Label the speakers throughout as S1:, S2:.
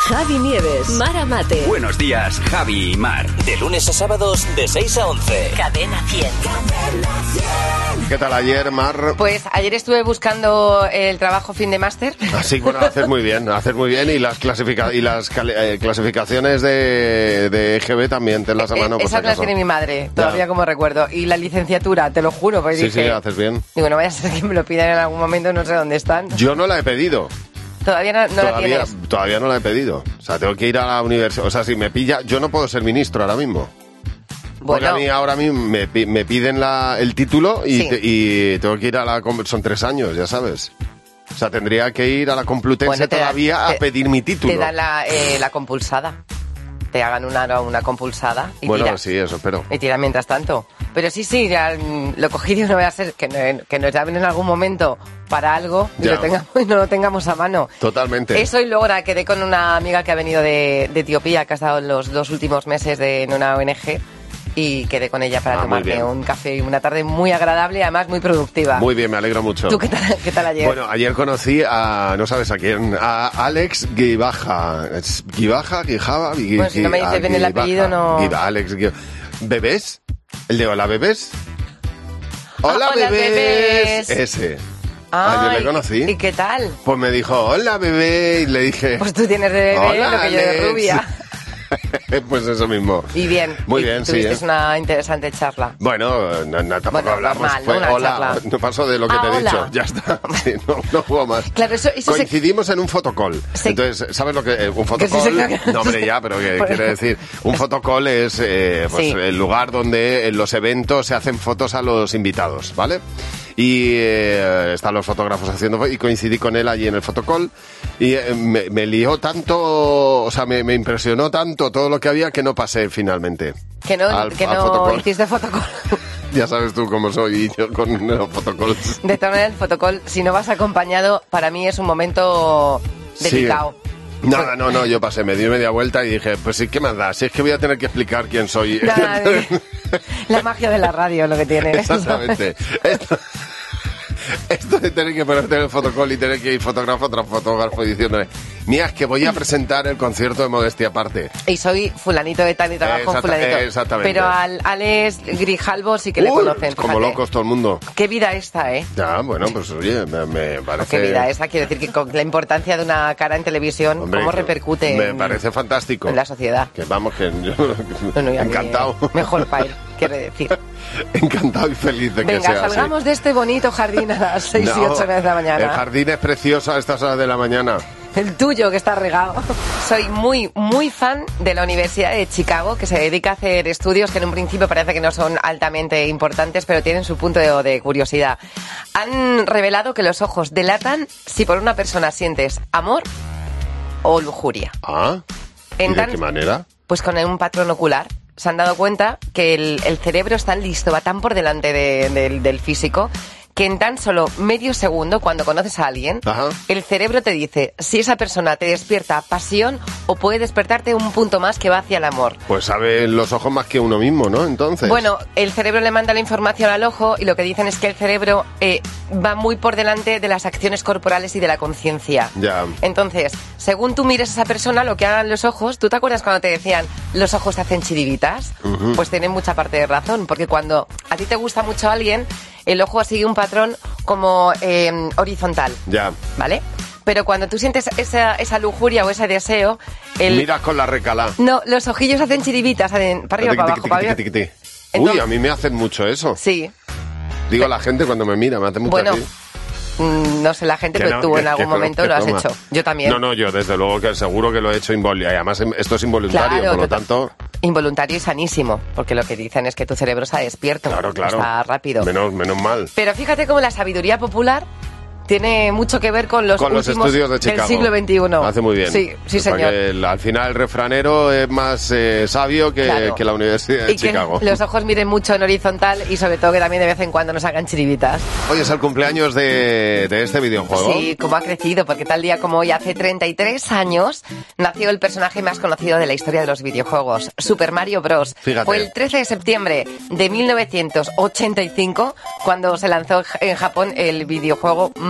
S1: Javi Nieves, Mar Amate.
S2: Buenos días, Javi y Mar. De lunes a sábados, de 6 a 11.
S1: Cadena 100.
S3: ¿Qué tal ayer, Mar?
S4: Pues ayer estuve buscando el trabajo fin de máster.
S3: Así, bueno, haces muy bien. Y las clasificaciones de EGB también te las a mano.
S4: Esas las tiene mi madre, todavía como recuerdo. Y la licenciatura, te lo juro. Pues
S3: sí, haces bien.
S4: Digo, no vaya a ser que me lo pidan en algún momento, no sé dónde están.
S3: Yo no la he pedido.
S4: Todavía no la tienes.
S3: Todavía no la he pedido. O sea, tengo que ir a la universidad. O sea, si me pilla, yo no puedo ser ministro ahora mismo. Porque a mí ahora mismo me piden el título y tengo que ir a son 3 años, ya sabes. O sea, tendría que ir a la Complutense a pedir mi título.
S4: Te dan la compulsada. Te hagan una compulsada y
S3: bueno, sí, eso espero.
S4: Y tiran mientras tanto. Pero sí, ya lo cogido no voy a ser que nos llamen en algún momento para algo y no lo tengamos a mano.
S3: Totalmente.
S4: Eso, y luego ahora quedé con una amiga que ha venido de Etiopía, que ha estado los 2 últimos meses en una ONG. Y quedé con ella para tomarme un café y una tarde muy agradable y además muy productiva.
S3: Muy bien, me alegro mucho.
S4: ¿Tú qué tal ayer?
S3: Bueno, ayer conocí no sabes a quién, a Alex Guibaja.
S4: Bueno, si no me dices bien el apellido, no...
S3: Alex ¿Bebés? ¿El de Hola Bebés? ¡Hola,
S4: Hola
S3: bebés! Ese. Ayer le conocí.
S4: ¿Y qué tal?
S3: Pues me dijo, hola bebé, y le dije...
S4: Pues tú tienes de bebé
S3: hola,
S4: lo que yo de rubia.
S3: Pues eso mismo.
S4: Y bien.
S3: Muy bien, sí.
S4: Es una interesante charla.
S3: Bueno, tampoco hablamos.
S4: Normal,
S3: fue
S4: hola, charla.
S3: No pasó de lo que te he dicho. Ya está. Sí, no juego más.
S4: Claro, eso
S3: coincidimos en un fotocall.
S4: Sí.
S3: Entonces, ¿sabes lo que un fotocall? No, hombre, ya, pero ¿qué quiere decir? Un fotocall es el lugar donde en los eventos se hacen fotos a los invitados, ¿vale? Y están los fotógrafos haciendo y coincidí con él allí en el fotocall y me lió tanto, o sea, me impresionó tanto todo lo que había que no pasé finalmente.
S4: Que no hiciste fotocall.
S3: Ya sabes tú cómo soy yo con los fotocalls.
S4: De todas maneras, el fotocall, si no vas acompañado, para mí es un momento delicado.
S3: Sí. No, yo pasé, me di media vuelta y dije, pues sí, ¿qué más da? Si es que voy a tener que explicar quién soy.
S4: La magia de la radio, lo que tiene.
S3: Exactamente. Esto de tener que ponerte en el fotocall y tener que ir fotógrafo tras fotógrafo diciéndole, mira, es que voy a presentar el concierto de Modestia Aparte.
S4: Y soy fulanito de tal y trabajo en fulanito.
S3: Exactamente.
S4: Pero al Alex Grijalvo sí que le conocen.
S3: Como locos todo el mundo.
S4: Qué vida esta, ¿eh?
S3: Ya, bueno, pues oye, me parece...
S4: Qué vida esta, quiero decir que con la importancia de una cara en televisión, hombre, cómo repercute
S3: me parece fantástico.
S4: En la sociedad.
S3: Que vamos, que yo encantado.
S4: Mejor para él, quiere decir.
S3: Encantado y feliz de que sea así.
S4: Venga, salgamos de este bonito jardín a las 6 y 8 de la mañana.
S3: El jardín es precioso a estas horas de la mañana.
S4: El tuyo, que está regado. Soy muy, muy fan de la Universidad de Chicago, que se dedica a hacer estudios que en un principio parece que no son altamente importantes, pero tienen su punto de curiosidad. Han revelado que los ojos delatan si por una persona sientes amor o lujuria.
S3: ¿Y de qué manera?
S4: Pues con un patrón ocular. Se han dado cuenta que el cerebro es tan listo, va tan por delante del físico, que en tan solo medio segundo, cuando conoces a alguien, el cerebro te dice si esa persona te despierta pasión o puede despertarte un punto más que va hacia el amor.
S3: Pues saben los ojos más que uno mismo, ¿no? Entonces.
S4: Bueno, el cerebro le manda la información al ojo y lo que dicen es que el cerebro va muy por delante de las acciones corporales y de la conciencia.
S3: Ya.
S4: Entonces, según tú mires a esa persona, lo que hagan los ojos, ¿tú te acuerdas cuando te decían los ojos te hacen chiribitas? Pues tienen mucha parte de razón, porque cuando a ti te gusta mucho alguien, el ojo sigue un patrón como horizontal.
S3: Ya.
S4: ¿Vale? Pero cuando tú sientes esa lujuria o ese deseo...
S3: Miras con la recala.
S4: No, los ojillos hacen chiribitas, hacen para arriba, para abajo, para arriba.
S3: Uy, a mí me hacen mucho eso.
S4: Sí.
S3: Digo, la gente cuando me mira, me hace mucho así.
S4: No sé la gente, pero tú en algún momento lo has hecho. Yo también.
S3: No, yo desde luego que seguro que lo he hecho involuntario. Y además esto es involuntario,
S4: claro,
S3: por lo tanto...
S4: Involuntario y sanísimo, porque lo que dicen es que tu cerebro está despierto.
S3: Claro.
S4: Está rápido.
S3: Menos mal.
S4: Pero fíjate cómo la sabiduría popular tiene mucho que ver con los
S3: estudios de Chicago
S4: del siglo XXI.
S3: Hace muy bien.
S4: Sí, señor.
S3: Al final el refranero es más sabio que la Universidad de Chicago.
S4: Que los ojos miren mucho en horizontal y sobre todo que también de vez en cuando nos hagan chiribitas.
S3: Hoy es el cumpleaños de este videojuego.
S4: Sí, cómo ha crecido, porque tal día como hoy, hace 33 años, nació el personaje más conocido de la historia de los videojuegos, Super Mario Bros.
S3: Fíjate.
S4: Fue el 13 de septiembre de 1985 cuando se lanzó en Japón el videojuego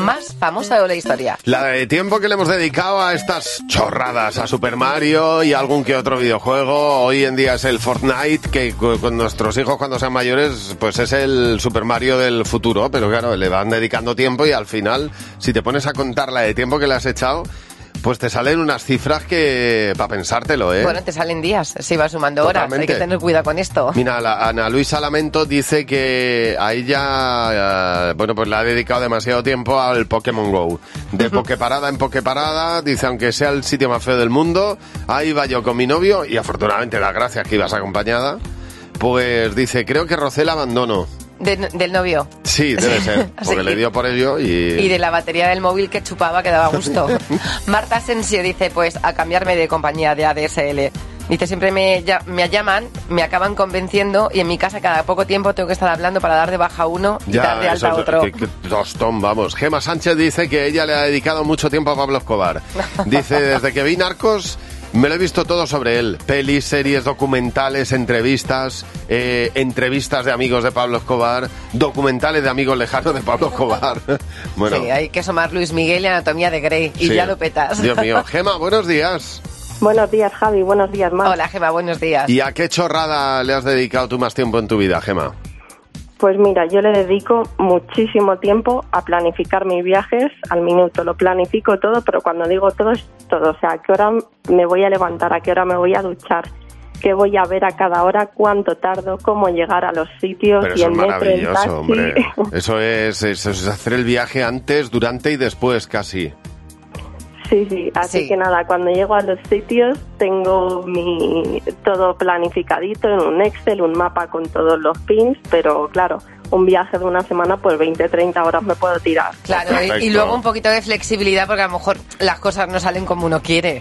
S4: más famosa de la historia.
S3: La de tiempo que le hemos dedicado a estas chorradas, a Super Mario y algún que otro videojuego. Hoy en día es el Fortnite, que con nuestros hijos cuando sean mayores, pues es el Super Mario del futuro. Pero claro, le van dedicando tiempo y al final, si te pones a contar la de tiempo que le has echado, pues te salen unas cifras que para pensártelo, ¿eh?
S4: Bueno, te salen días, si vas sumando
S3: Totalmente.
S4: horas. Hay que tener cuidado con esto.
S3: Mira, Ana Luisa Lamento dice que a ella, pues le ha dedicado demasiado tiempo al Pokémon GO. De Poképarada en Poképarada, dice, aunque sea el sitio más feo del mundo, ahí va yo con mi novio, y afortunadamente da gracias que ibas acompañada, pues dice, creo que rocé el abandono.
S4: ¿Del novio?
S3: Sí, debe ser, porque le dio por ello
S4: y de la batería del móvil que chupaba que daba gusto. Marta Asensio dice, pues a cambiarme de compañía de ADSL. Dice, siempre me llaman, me acaban convenciendo y en mi casa cada poco tiempo tengo que estar hablando para dar de baja uno y dar de alta otro.
S3: Que tostón, vamos. Gema Sánchez dice que ella le ha dedicado mucho tiempo a Pablo Escobar. Dice, desde que vi Narcos, me lo he visto todo sobre él. Pelis, series, documentales, entrevistas, entrevistas de amigos de Pablo Escobar, documentales de amigos lejanos de Pablo Escobar. Bueno.
S4: Sí, hay que sumar Luis Miguel y Anatomía de Grey y ya lo petas.
S3: Dios mío. Gema, buenos días.
S5: Buenos días, Javi. Buenos días, Mar.
S4: Hola, Gema, buenos días.
S3: ¿Y a qué chorrada le has dedicado tú más tiempo en tu vida, Gema?
S5: Pues mira, yo le dedico muchísimo tiempo a planificar mis viajes al minuto. Lo planifico todo, pero cuando digo todo es todo. O sea, a qué hora me voy a levantar, a qué hora me voy a duchar, qué voy a ver a cada hora, cuánto tardo, cómo llegar a los sitios.
S3: Pero
S5: y
S3: eso
S5: el
S3: es
S5: metro, el
S3: maravilloso,
S5: taxi.
S3: hombre. Eso es hacer el viaje antes, durante y después, casi.
S5: Sí, así
S4: Sí.
S5: que nada, cuando llego a los sitios tengo todo planificadito en un Excel, un mapa con todos los pins, pero claro, un viaje de una semana, pues 20, 30 horas me puedo tirar.
S4: Claro,
S3: Perfecto.
S4: y luego un poquito de flexibilidad porque a lo mejor las cosas no salen como uno quiere.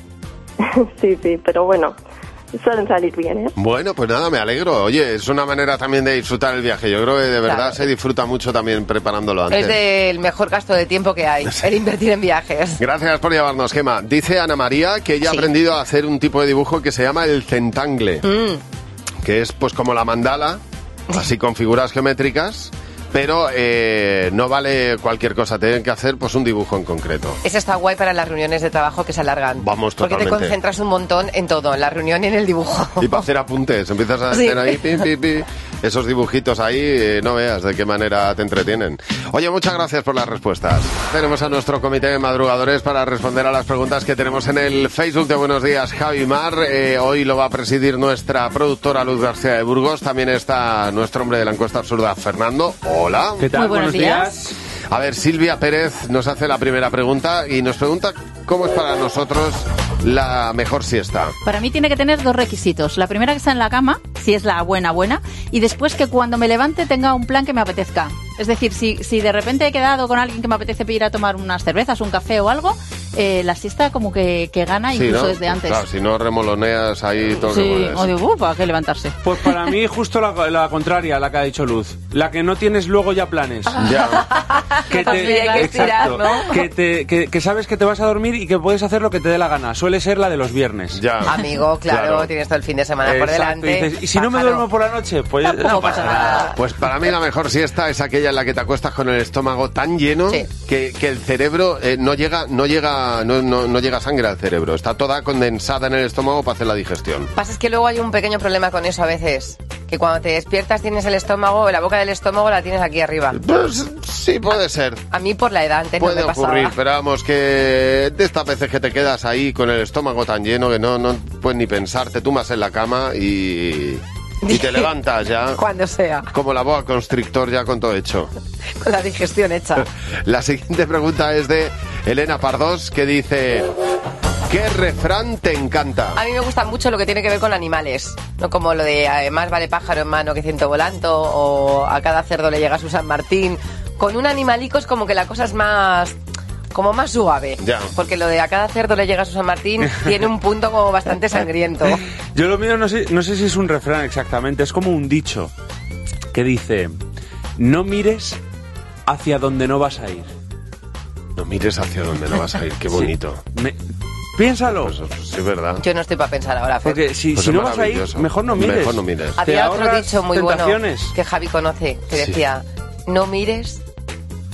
S5: Sí, pero bueno, suelen salir bien, ¿eh?
S3: Bueno, pues nada, me alegro. Oye, es una manera también de disfrutar el viaje. Yo creo que de verdad
S4: Claro.
S3: se disfruta mucho también preparándolo antes.
S4: Es del mejor gasto de tiempo que hay, el invertir en viajes.
S3: Gracias por llevarnos, Gema. Dice Ana María que ella ha
S4: Sí.
S3: aprendido a hacer un tipo de dibujo que se llama el centangle, que es pues como la mandala, así con figuras geométricas, pero no vale cualquier cosa, tienen que hacer pues un dibujo en concreto.
S4: Eso está guay para las reuniones de trabajo que se alargan.
S3: Vamos,
S4: Porque te
S3: totalmente.
S4: concentras un montón en todo, en la reunión y en el dibujo.
S3: Y para hacer apuntes, empiezas a
S4: Sí.
S3: hacer ahí, pi, esos dibujitos ahí, no veas de qué manera te entretienen. Oye, muchas gracias por las respuestas. Tenemos a nuestro comité de madrugadores para responder a las preguntas que tenemos en el Facebook de Buenos Días, Javi Mar. Hoy lo va a presidir nuestra productora Luz García de Burgos. También está nuestro hombre de la encuesta absurda, Fernando. Hola.
S6: ¿Qué tal?
S7: Muy buenos días.
S3: A ver, Silvia Pérez nos hace la primera pregunta y nos pregunta cómo es para nosotros la mejor siesta.
S7: Para mí tiene que tener dos requisitos. La primera, que está en la cama, si es la buena, y después que cuando me levante tenga un plan que me apetezca. Es decir, si de repente he quedado con alguien que me apetece ir a tomar unas cervezas, un café o algo, la siesta como que gana
S3: Sí,
S7: incluso
S3: ¿no?
S7: desde antes.
S3: Claro, si no remoloneas ahí todo lo que
S7: Sí,
S3: puedes.
S7: o digo, ¿para qué levantarse?
S6: Pues para mí justo la contraria, la que ha dicho Luz. La que no tienes luego ya planes.
S3: Ya.
S6: Que
S4: También hay que estirar,
S6: exacto,
S4: ¿no?
S6: que sabes que te vas a dormir y que puedes hacer lo que te dé la gana. Suele ser la de los viernes.
S3: Ya.
S4: Amigo, claro,
S3: Claro.
S4: tienes todo el fin de semana por
S6: Exacto,
S4: delante.
S6: y dices, ¿y si no me
S4: Pájaro.
S6: duermo por la noche? Pues
S7: Tampoco pasa nada.
S3: Pues para mí la mejor siesta es aquella en la que te acuestas con el estómago tan lleno
S4: Sí.
S3: que el cerebro no llega sangre al cerebro. Está toda condensada en el estómago para hacer la digestión.
S4: Pasa es que luego hay un pequeño problema con eso a veces. Que cuando te despiertas tienes el estómago, la boca del estómago la tienes aquí arriba.
S3: Pues sí, puede ser.
S4: A mí por la edad antes
S3: Puede
S4: no me pasaba.
S3: ocurrir, pero vamos, que de estas veces que te quedas ahí con el estómago tan lleno que no puedes ni pensar, te tumbas en la cama y te levantas ya.
S4: Cuando sea,
S3: Como la boa constrictor ya con todo hecho.
S4: con la digestión hecha.
S3: La siguiente pregunta es de Elena Pardos, que dice: ¿qué refrán te encanta?
S4: A mí me gusta mucho lo que tiene que ver con animales, no como lo de más vale pájaro en mano que ciento volando, o a cada cerdo le llega su San Martín. Con un animalico es como que la cosa es más suave.
S3: Ya.
S4: Porque lo de a cada cerdo le llega su San Martín tiene un punto como bastante sangriento.
S6: Yo lo mío no sé si es un refrán exactamente, es como un dicho que dice: no mires hacia donde no vas a ir.
S3: No mires hacia donde no vas a ir, qué bonito.
S6: Piénsalo.
S3: Pues sí, es verdad.
S4: Yo no estoy para pensar ahora, Fer.
S6: Porque si
S3: Pues
S6: no
S3: es
S6: vas a ir,
S3: maravilloso.
S6: mejor no mires.
S3: Mejor no mires.
S6: Te
S4: Había otro
S6: ahorras
S4: dicho muy
S6: tentaciones.
S4: bueno que Javi conoce, que
S3: Sí.
S4: decía, no mires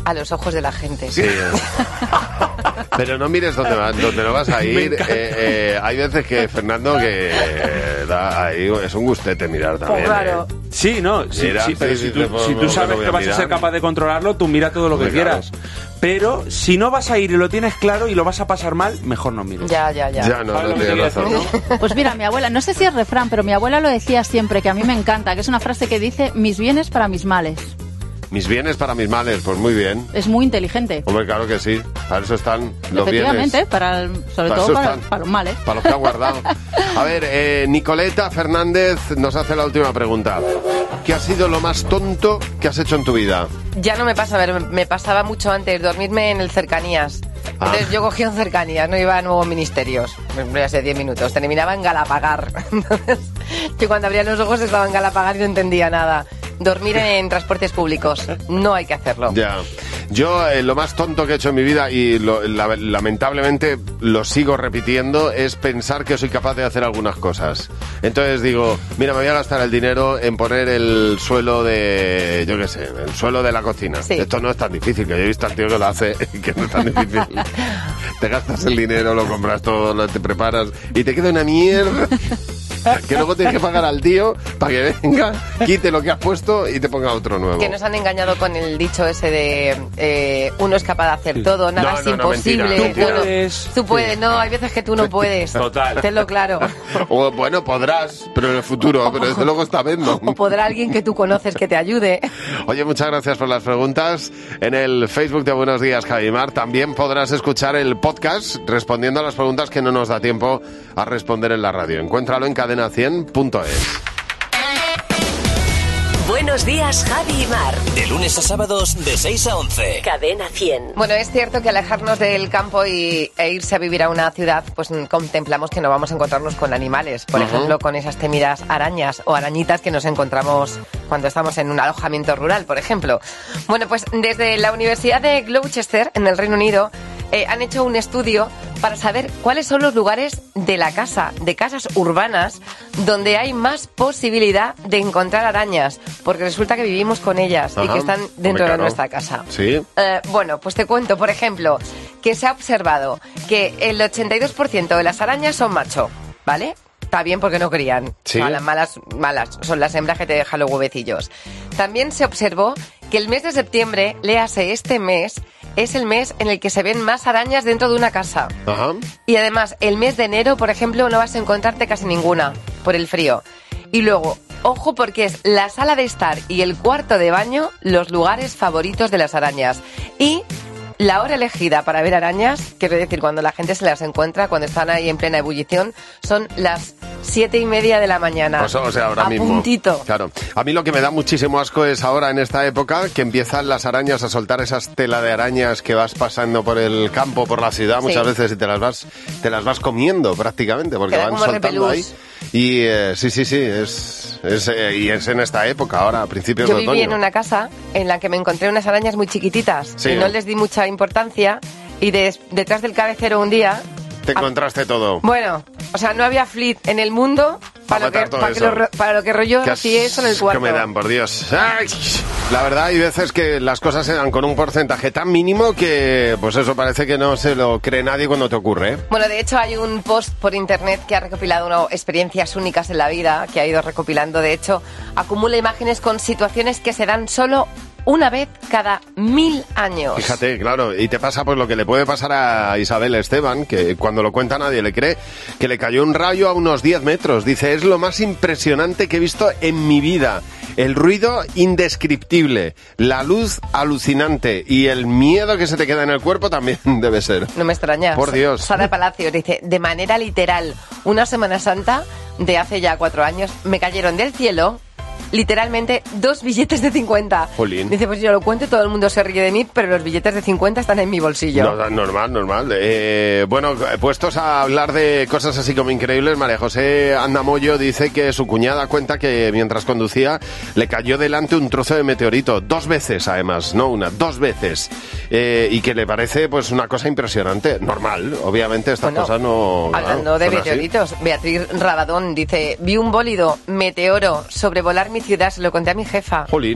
S4: a los ojos de la gente.
S3: Sí. Pero no mires dónde no vas a ir. Hay veces que, Fernando, que ahí es un gustete mirar también.
S4: Claro.
S6: Sí, no, pero si tú sabes que vas a ser capaz de controlarlo, tú mira todo lo que quieras. Pero si no vas a ir y lo tienes claro y lo vas a pasar mal, mejor no mires.
S4: Ya.
S3: Ya no tienes razón.
S7: Pues mira, mi abuela, no sé si es refrán, pero mi abuela lo decía siempre, que a mí me encanta, que es una frase que dice: mis bienes para mis males.
S3: Mis bienes para mis males, pues muy bien.
S7: Es muy inteligente.
S3: Hombre, claro que sí. Para eso están los bienes.
S7: Efectivamente, sobre todo para los males.
S3: Para los que ha guardado. A ver, Nicoleta Fernández nos hace la última pregunta. ¿Qué ha sido lo más tonto que has hecho en tu vida?
S4: Ya no me pasa, a ver, me pasaba mucho antes dormirme en el Cercanías. Entonces yo cogía un Cercanías, no iba a nuevos ministerios. Hace 10 minutos, terminaba en Galapagar. Entonces, yo cuando abría los ojos estaba en Galapagar y no entendía nada. Dormir en transportes públicos, no hay que hacerlo.
S3: Ya. Yo lo más tonto que he hecho en mi vida, y lamentablemente lo sigo repitiendo, es pensar que soy capaz de hacer algunas cosas. Entonces digo, mira, me voy a gastar el dinero en poner el suelo de, yo qué sé, el suelo de la cocina. Sí. Esto no es tan difícil, que yo he visto al tío que lo hace, que no es tan difícil. Te gastas el dinero, lo compras todo, te preparas y te queda una mierda. Que luego tienes que pagar al tío para que venga, quite lo que has puesto y te ponga otro nuevo.
S4: Que nos han engañado con el dicho ese de uno es capaz de hacer todo, nada es imposible. Tú puedes, no, hay veces que tú no puedes.
S6: Total.
S4: Tenlo claro.
S3: O bueno, podrás, pero en el futuro, pero desde luego está viendo.
S4: O podrá alguien que tú conoces que te ayude.
S3: Oye, muchas gracias por las preguntas. En el Facebook de Buenos Días, Javi Mar, también podrás escuchar el podcast respondiendo a las preguntas que no nos da tiempo a responder en la radio. Encuéntralo en cadena100.es.
S1: Buenos días, Javi y Mar.
S2: De lunes a sábados de 6 a 11.
S1: Cadena 100.
S4: Bueno, es cierto que alejarnos del campo e irse a vivir a una ciudad, pues contemplamos que no vamos a encontrarnos con animales. Por ejemplo, con esas temidas arañas o arañitas que nos encontramos cuando estamos en un alojamiento rural, por ejemplo. Bueno, pues desde la Universidad de Gloucester, en el Reino Unido, han hecho un estudio para saber cuáles son los lugares de casas urbanas, donde hay más posibilidad de encontrar arañas, porque resulta que vivimos con ellas y que están dentro de nuestra casa.
S3: Sí.
S4: Bueno, pues te cuento, por ejemplo, que se ha observado que el 82% de las arañas son macho, ¿vale? Está bien porque no crían.
S3: Sí.
S4: O sea, las malas son las hembras que te dejan los huevecillos. También se observó que el mes de septiembre, léase este mes, es el mes en el que se ven más arañas dentro de una casa.
S3: Ajá.
S4: Y además, el mes de enero, por ejemplo, no vas a encontrarte casi ninguna por el frío. Y luego, ojo, porque es la sala de estar y el cuarto de baño los lugares favoritos de las arañas. Y la hora elegida para ver arañas, quiero decir, cuando la gente se las encuentra, cuando están ahí en plena ebullición, son las 7:30 de la mañana.
S3: Pues, o sea, ahora mismo.
S4: Puntito.
S3: Claro. A mí lo que me da muchísimo asco es ahora, en esta época, que empiezan las arañas a soltar esas tela de arañas que vas pasando por el campo, por la ciudad, muchas veces, y te las vas comiendo prácticamente, porque
S4: queda
S3: van
S4: como
S3: soltando
S4: repelús.
S3: ahí. Y sí, y es en esta época, ahora, a principios de otoño.
S4: Yo viví en una casa en la que me encontré unas arañas muy chiquititas y no les di mucha importancia, y detrás del cabecero un día...
S3: Te encontraste todo.
S4: Bueno, o sea, no había flit en el mundo para lo que rollo así eso en el cuarto.
S3: Que me dan, por Dios. ¡Ay! La verdad, hay veces que las cosas se dan con un porcentaje tan mínimo que, pues eso, parece que no se lo cree nadie cuando te ocurre.
S4: Bueno, de hecho hay un post por internet que ha recopilado experiencias únicas en la vida, que ha ido recopilando. De hecho, acumula imágenes con situaciones que se dan solo una vez cada 1000 años.
S3: Fíjate, claro, y te pasa pues lo que le puede pasar a Isabel Esteban, que cuando lo cuenta nadie le cree, que le cayó un rayo a unos 10 metros. Dice, es lo más impresionante que he visto en mi vida. El ruido indescriptible, la luz alucinante y el miedo que se te queda en el cuerpo también debe ser.
S4: No me extraña.
S3: Por Dios.
S4: Sara Palacios dice, de manera literal, una Semana Santa de hace ya 4 años, me cayeron del cielo literalmente 2 billetes de 50.
S3: Jolín.
S4: Dice, pues yo lo cuento y todo el mundo se ríe de mí, pero los billetes de 50 están en mi bolsillo.
S3: No, normal. Bueno, puestos a hablar de cosas así como increíbles, María José Andamoyo dice que su cuñada cuenta que mientras conducía le cayó delante un trozo de meteorito, 2 veces además, no una, 2 veces, y que le parece pues una cosa impresionante. Normal, obviamente estas cosas no...
S4: Hablando de meteoritos, así. Beatriz Rabadón dice, vi un bólido meteoro sobrevolar mi ciudad, se lo conté a mi jefa.
S3: Jolín.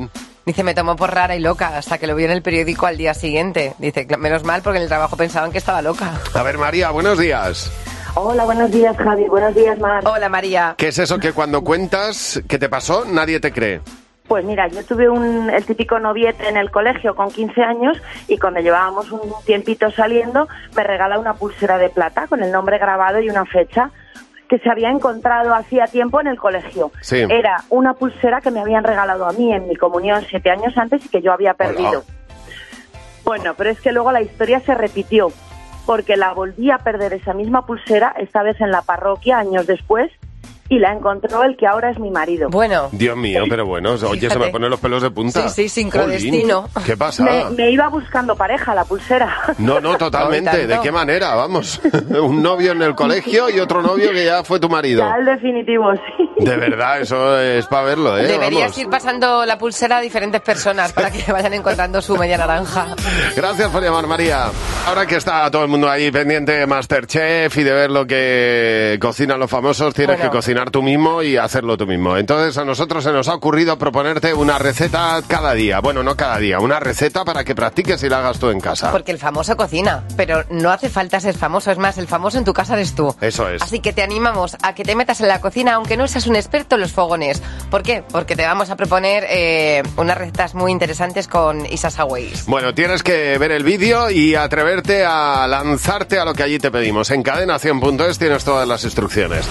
S4: Dice, me tomó por rara y loca hasta que lo vi en el periódico al día siguiente. Dice, menos mal porque en el trabajo pensaban que estaba loca.
S3: A ver, María, buenos días.
S5: Hola, buenos días, Javi. Buenos días, Mar.
S4: Hola, María.
S3: ¿Qué es eso que cuando cuentas que te pasó, nadie te cree?
S5: Pues mira, yo tuve el típico noviete en el colegio con 15 años y cuando llevábamos un tiempito saliendo me regala una pulsera de plata con el nombre grabado y una fecha que se había encontrado hacía tiempo en el colegio.
S3: Sí.
S5: Era una pulsera que me habían regalado a mí en mi comunión 7 años antes y que yo había perdido.
S3: Hola.
S5: Bueno, pero es que luego la historia se repitió porque la volví a perder esa misma pulsera, esta vez en la parroquia, años después, y la encontró el que ahora es mi marido.
S4: Bueno.
S3: Dios mío, pero bueno, oye,
S4: Fíjate.
S3: Se me ponen los pelos de punta.
S4: Sí, sincrodestino.
S3: Jolín, ¿qué pasa?
S5: Me iba buscando pareja la pulsera.
S3: No, totalmente. ¿De qué manera? Vamos. Un novio en el colegio y otro novio que ya fue tu marido.
S5: Ya el definitivo, sí.
S3: De verdad, eso es para verlo, ¿eh?
S4: Deberías
S3: Vamos.
S4: ir pasando la pulsera a diferentes personas para que vayan encontrando su media naranja.
S3: Gracias por llamar, María. Ahora que está todo el mundo ahí pendiente de MasterChef y de ver lo que cocinan los famosos, tienes que cocinar tú mismo y hacerlo tú mismo. Entonces a nosotros se nos ha ocurrido proponerte una receta cada día. Bueno, no cada día, una receta para que practiques y la hagas tú en casa.
S4: Porque el famoso cocina, pero no hace falta ser famoso. Es más, el famoso en tu casa eres tú.
S3: Eso es.
S4: Así que te animamos a que te metas en la cocina, aunque no seas un experto en los fogones. ¿Por qué? Porque te vamos a proponer unas recetas muy interesantes con Isa Saways.
S3: Bueno, tienes que ver el vídeo y atreverte a lanzarte a lo que allí te pedimos. En Cadena100.es tienes todas las instrucciones.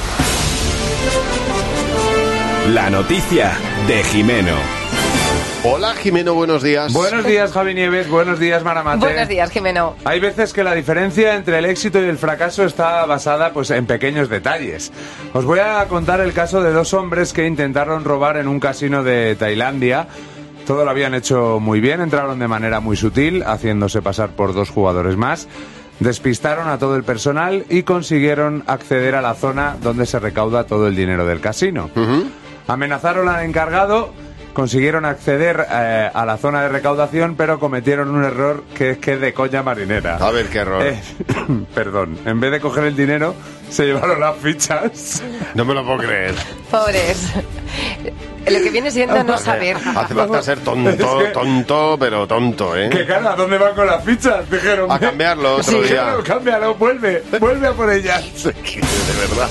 S2: La noticia de Jimeno.
S3: Hola, Jimeno, buenos días.
S6: Buenos días, Javi Nieves. Buenos días, Maramate.
S4: Buenos días, Jimeno.
S6: Hay veces que la diferencia entre el éxito y el fracaso está basada pues en pequeños detalles. Os voy a contar el caso de 2 hombres que intentaron robar en un casino de Tailandia. Todo lo habían hecho muy bien, entraron de manera muy sutil, haciéndose pasar por 2 jugadores más. Despistaron a todo el personal y consiguieron acceder a la zona donde se recauda todo el dinero del casino. Amenazaron al encargado, consiguieron acceder a la zona de recaudación, pero cometieron un error que es que de coña marinera.
S3: A ver, qué error.
S6: Perdón, en vez de coger el dinero, se llevaron las fichas.
S3: No me lo puedo creer.
S4: Pobres. Lo que viene siendo no saber.
S3: Hace falta ser tonto, pero tonto, ¿eh?
S6: ¿Qué cara? ¿Dónde van con las fichas? Dijeron.
S3: A cambiarlo otro día.
S6: Claro, cámbialo, vuelve a por ellas.
S3: De verdad.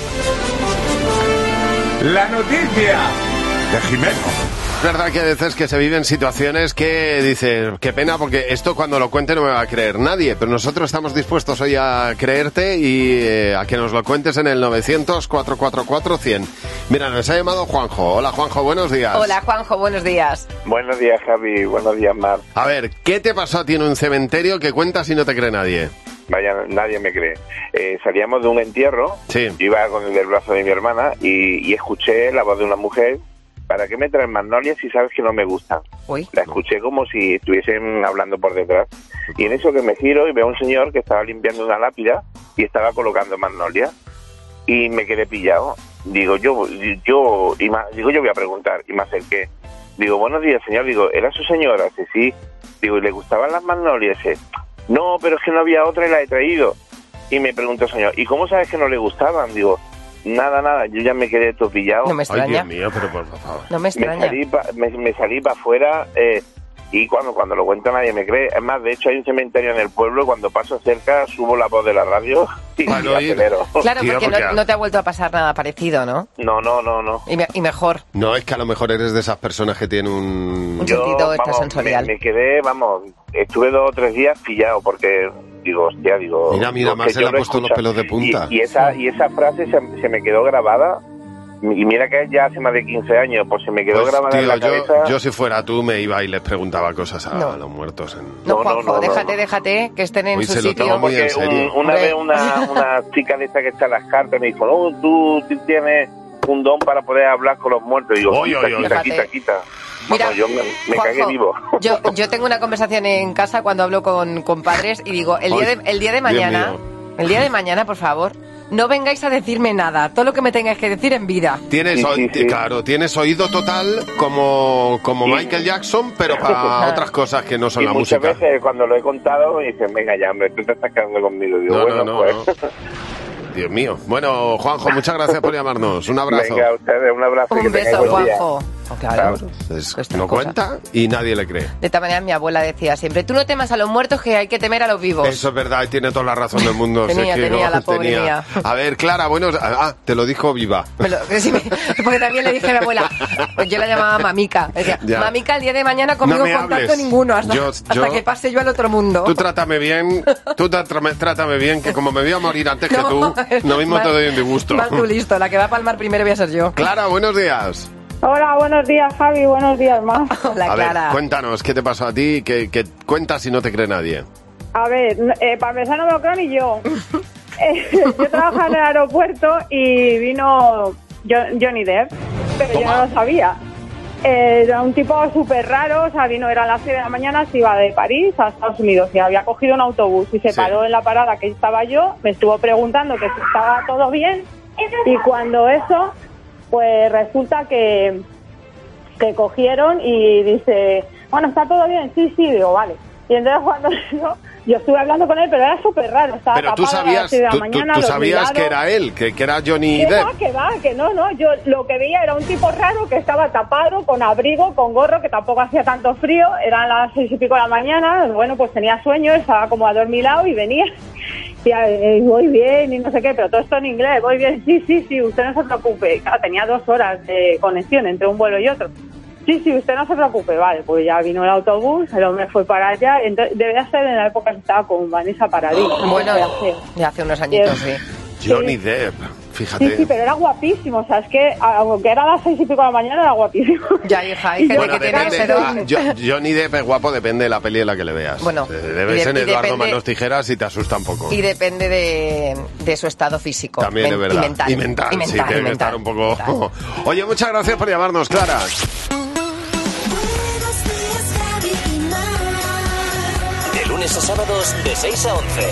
S6: La noticia de Jimeno.
S3: Es verdad que a veces que se viven situaciones que dices, qué pena, porque esto cuando lo cuente no me va a creer nadie, pero nosotros estamos dispuestos hoy a creerte y a que nos lo cuentes en el 900-444-100. Mira, nos ha llamado Juanjo. Hola, Juanjo, buenos días.
S4: Hola, Juanjo, buenos días.
S8: Buenos días, Javi. Buenos días, Mar.
S3: A ver, ¿qué te pasó a ti en un cementerio que cuentas y no te cree nadie?
S8: Vaya, nadie me cree. Salíamos de un entierro,
S3: sí.
S8: Yo iba con el del brazo de mi hermana y escuché la voz de una mujer. ¿Para qué me traes magnolias si sabes que no me gustan?
S4: Uy.
S8: La escuché como si estuviesen hablando por detrás. Y en eso que me giro y veo a un señor que estaba limpiando una lápida y estaba colocando magnolias. Y me quedé pillado. Digo, yo voy a preguntar. Y me acerqué. Digo, buenos días, señor. Digo, ¿era su señora? Sí. Digo, ¿y le gustaban las magnolias? No, pero es que no había otra y la he traído. Y me preguntó el señor, ¿y cómo sabes que no le gustaban? Digo, nada, yo ya me quedé topillado.
S4: No me extraña.
S3: Ay, Dios mío, pero por favor.
S4: No me extraña.
S8: Me salí para afuera y cuando lo cuento nadie me cree. Es más, de hecho hay un cementerio en el pueblo y cuando paso cerca subo la voz de la radio y acelero.
S4: Claro,
S3: Tío,
S4: porque no te ha vuelto a pasar nada parecido, ¿no?
S8: No.
S4: Y mejor.
S3: No, es que a lo mejor eres de esas personas que tienen un
S4: sentido extrasensorial.
S8: Me quedé, estuve 2 o 3 días pillado porque... Digo,
S3: Mira, más se le ha puesto los pelos de punta.
S8: Y esa frase se me quedó grabada. Y mira que ya hace más de 15 años, pues se me quedó grabada en la cabeza.
S3: Yo si fuera tú me iba y les preguntaba cosas a los muertos.
S4: No, Juanjo, déjate que estén en su sitio.
S3: Muy en serio.
S8: Una vez una chica de esta que está en las cartas me dijo, tú tienes un don para poder hablar con los muertos. Y digo, quita.
S4: Mira,
S8: yo me
S4: Juanjo,
S8: cagué vivo.
S4: Yo tengo una conversación en casa cuando hablo con padres y digo, el día de mañana, por favor, no vengáis a decirme nada, todo lo que me tengáis que decir en vida.
S3: Tienes oído total como Michael Jackson, pero para otras cosas que no son la música.
S8: Muchas veces cuando lo he contado me dicen, venga ya, hombre, tú te estás quedando conmigo. Digo,
S3: no. Dios mío. Bueno, Juanjo, muchas gracias por llamarnos. Un abrazo.
S8: Venga, a ustedes, un abrazo.
S4: Un beso, Juanjo. Claro.
S3: No cuenta y nadie le cree.
S4: De esta manera mi abuela decía siempre, tú no temas a los muertos, que hay que temer a los vivos.
S3: Eso es verdad, y tiene toda la razón del mundo.
S4: tenía la pobre mía.
S3: A ver, Clara, te lo dijo viva.
S4: Porque también le dije a mi abuela, pues yo la llamaba Mamica. Decía, Mamica, el día de mañana conmigo
S3: no
S4: contacto ninguno, hasta que pase yo al otro mundo.
S3: Tú trátame bien, que como me voy a morir antes que tú, lo mismo te doy un disgusto.
S4: Más tú listo, la que va a palmar primero voy a ser yo.
S3: Clara, buenos días.
S9: Hola, buenos días, Javi, buenos días, Mar.
S4: Hola, Clara.
S3: Ver, cuéntanos, ¿qué te pasó a ti? ¿Qué cuentas si no te cree nadie?
S9: A ver, para empezar no me lo creo ni yo. Yo trabajaba en el aeropuerto y vino Johnny Depp, pero yo no lo sabía. Era un tipo súper raro, o sea, eran las 6 de la mañana, se iba de París a Estados Unidos y había cogido un autobús y se paró en la parada que estaba yo, me estuvo preguntando que si estaba todo bien y cuando eso, pues resulta que cogieron y dice, bueno, ¿está todo bien? Sí, digo, vale. Y entonces cuando yo estuve hablando con él, pero era súper raro. Estaba
S3: pero tú sabías, tú sabías que era él, que era Johnny Depp.
S9: Que no. Yo lo que veía era un tipo raro que estaba tapado, con abrigo, con gorro, que tampoco hacía tanto frío. Eran las 6 y pico de la mañana. Bueno, pues tenía sueño, estaba como adormilado y venía. Y voy bien y no sé qué, pero todo esto en inglés. Voy bien, sí, usted no se preocupe. Claro, tenía 2 horas de conexión entre un vuelo y otro. Sí, usted no se preocupe, vale, pues ya vino el autobús, el hombre fue para allá, entonces debía ser en la época que estaba con Vanessa Paradis.
S4: Bueno, ya hace unos añitos, sí.
S3: Johnny Depp, fíjate.
S9: Sí, pero era guapísimo, o sea, es que aunque era las 6 y pico de la mañana, era guapísimo.
S4: Ya, hija, hay gente que tiene ese don.
S3: Johnny Depp es guapo, depende de la peli en la que le veas.
S4: Bueno,
S3: debes en Eduardo Manos Tijeras y te asusta un poco.
S4: Y depende de su estado físico.
S3: También es verdad.
S4: Y mental,
S3: sí, tiene que estar un poco... Oye, muchas gracias por llamarnos, Clara.
S2: De lunes a sábados de 6 a 11.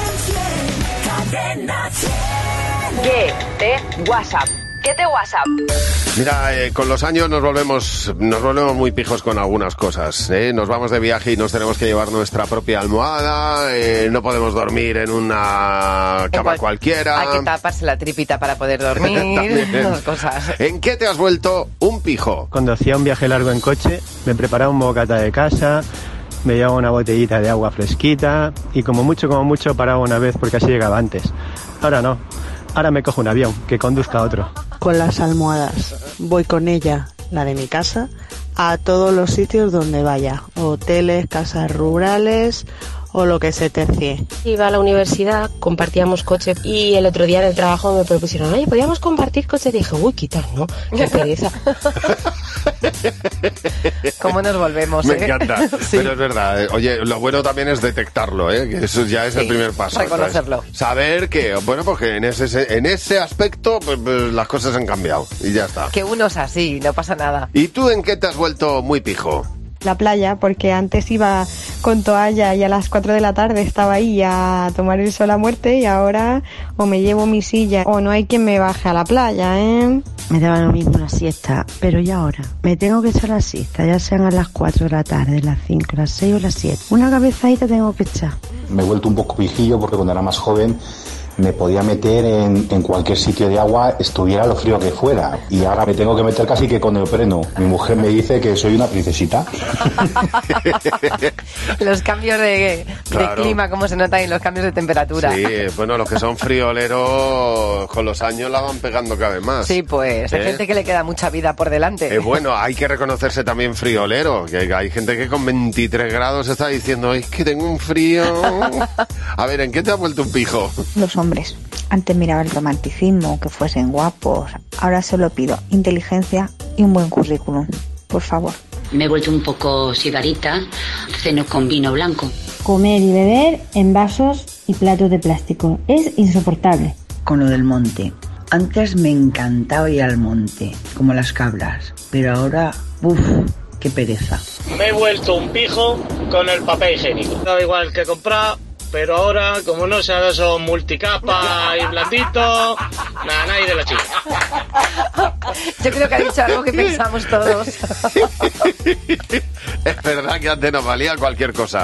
S1: ¿Qué te WhatsApp? ¿Qué te WhatsApp?
S3: Mira, con los años nos volvemos muy pijos con algunas cosas. Nos vamos de viaje y nos tenemos que llevar nuestra propia almohada. No podemos dormir en una cama cualquiera.
S4: Hay que taparse la tripita para poder dormir. Dos cosas.
S3: ¿En qué te has vuelto un pijo?
S10: Cuando hacía un viaje largo en coche, me preparaba un bocata de casa, me llevaba una botellita de agua fresquita y como mucho paraba una vez porque así llegaba antes. Ahora no. Ahora me cojo un avión, que conduzca otro.
S11: Con las almohadas. Voy con ella, la de mi casa, a todos los sitios donde vaya. Hoteles, casas rurales o lo que se tercie.
S12: Iba a la universidad, compartíamos coches y el otro día en el trabajo me propusieron, oye, ¿podíamos compartir coches? Y dije, uy, quitar, ¿no? Qué pereza.
S4: ¿Cómo nos volvemos?
S3: Me encanta, sí. Pero es verdad. Oye, lo bueno también es detectarlo, que eso ya es el primer paso.
S4: Reconocerlo.
S3: ¿Sabes? Saber que, bueno, pues que en ese aspecto pues las cosas han cambiado y ya está.
S4: Que uno es así, no pasa nada.
S3: ¿Y tú en qué te has vuelto muy pijo?
S13: La playa, porque antes iba con toalla y a las 4 de la tarde estaba ahí a tomar el sol a muerte y ahora o me llevo mi silla o no hay quien me baje a la playa,
S14: Me daba lo mismo la siesta, pero ¿y ahora? Me tengo que echar la siesta, ya sean a las 4 de la tarde, las 5, las 6 o las 7. Una cabezadita tengo que echar.
S15: Me he vuelto un poco pijillo porque cuando era más joven me podía meter en cualquier sitio de agua, estuviera lo frío que fuera. Y ahora me tengo que meter casi que con neopreno. Mi mujer me dice que soy una princesita.
S4: Los cambios de clima, cómo se notan, y los cambios de temperatura.
S3: Sí, bueno, los que son frioleros con los años la van pegando cada vez más.
S4: Sí, pues hay gente que le queda mucha vida por delante.
S3: Bueno, hay que reconocerse también friolero, que hay gente que con 23 grados está diciendo, es que tengo un frío. A ver, ¿en qué te has vuelto un pijo?
S16: Los hombres. Antes miraba el romanticismo, que fuesen guapos. Ahora solo pido inteligencia y un buen currículum. Por favor.
S17: Me he vuelto un poco sibarita, ceno con vino blanco.
S18: Comer y beber en vasos y platos de plástico. Es insoportable.
S19: Con lo del monte. Antes me encantaba ir al monte, como las cabras. Pero ahora, qué pereza.
S20: Me he vuelto un pijo con el papel higiénico. Da igual que comprar. Pero ahora, como no sea de esos multicapa y blandito, nadie de la chica.
S4: Yo creo que ha dicho algo que pensamos todos.
S3: Es verdad que antes nos valía cualquier cosa.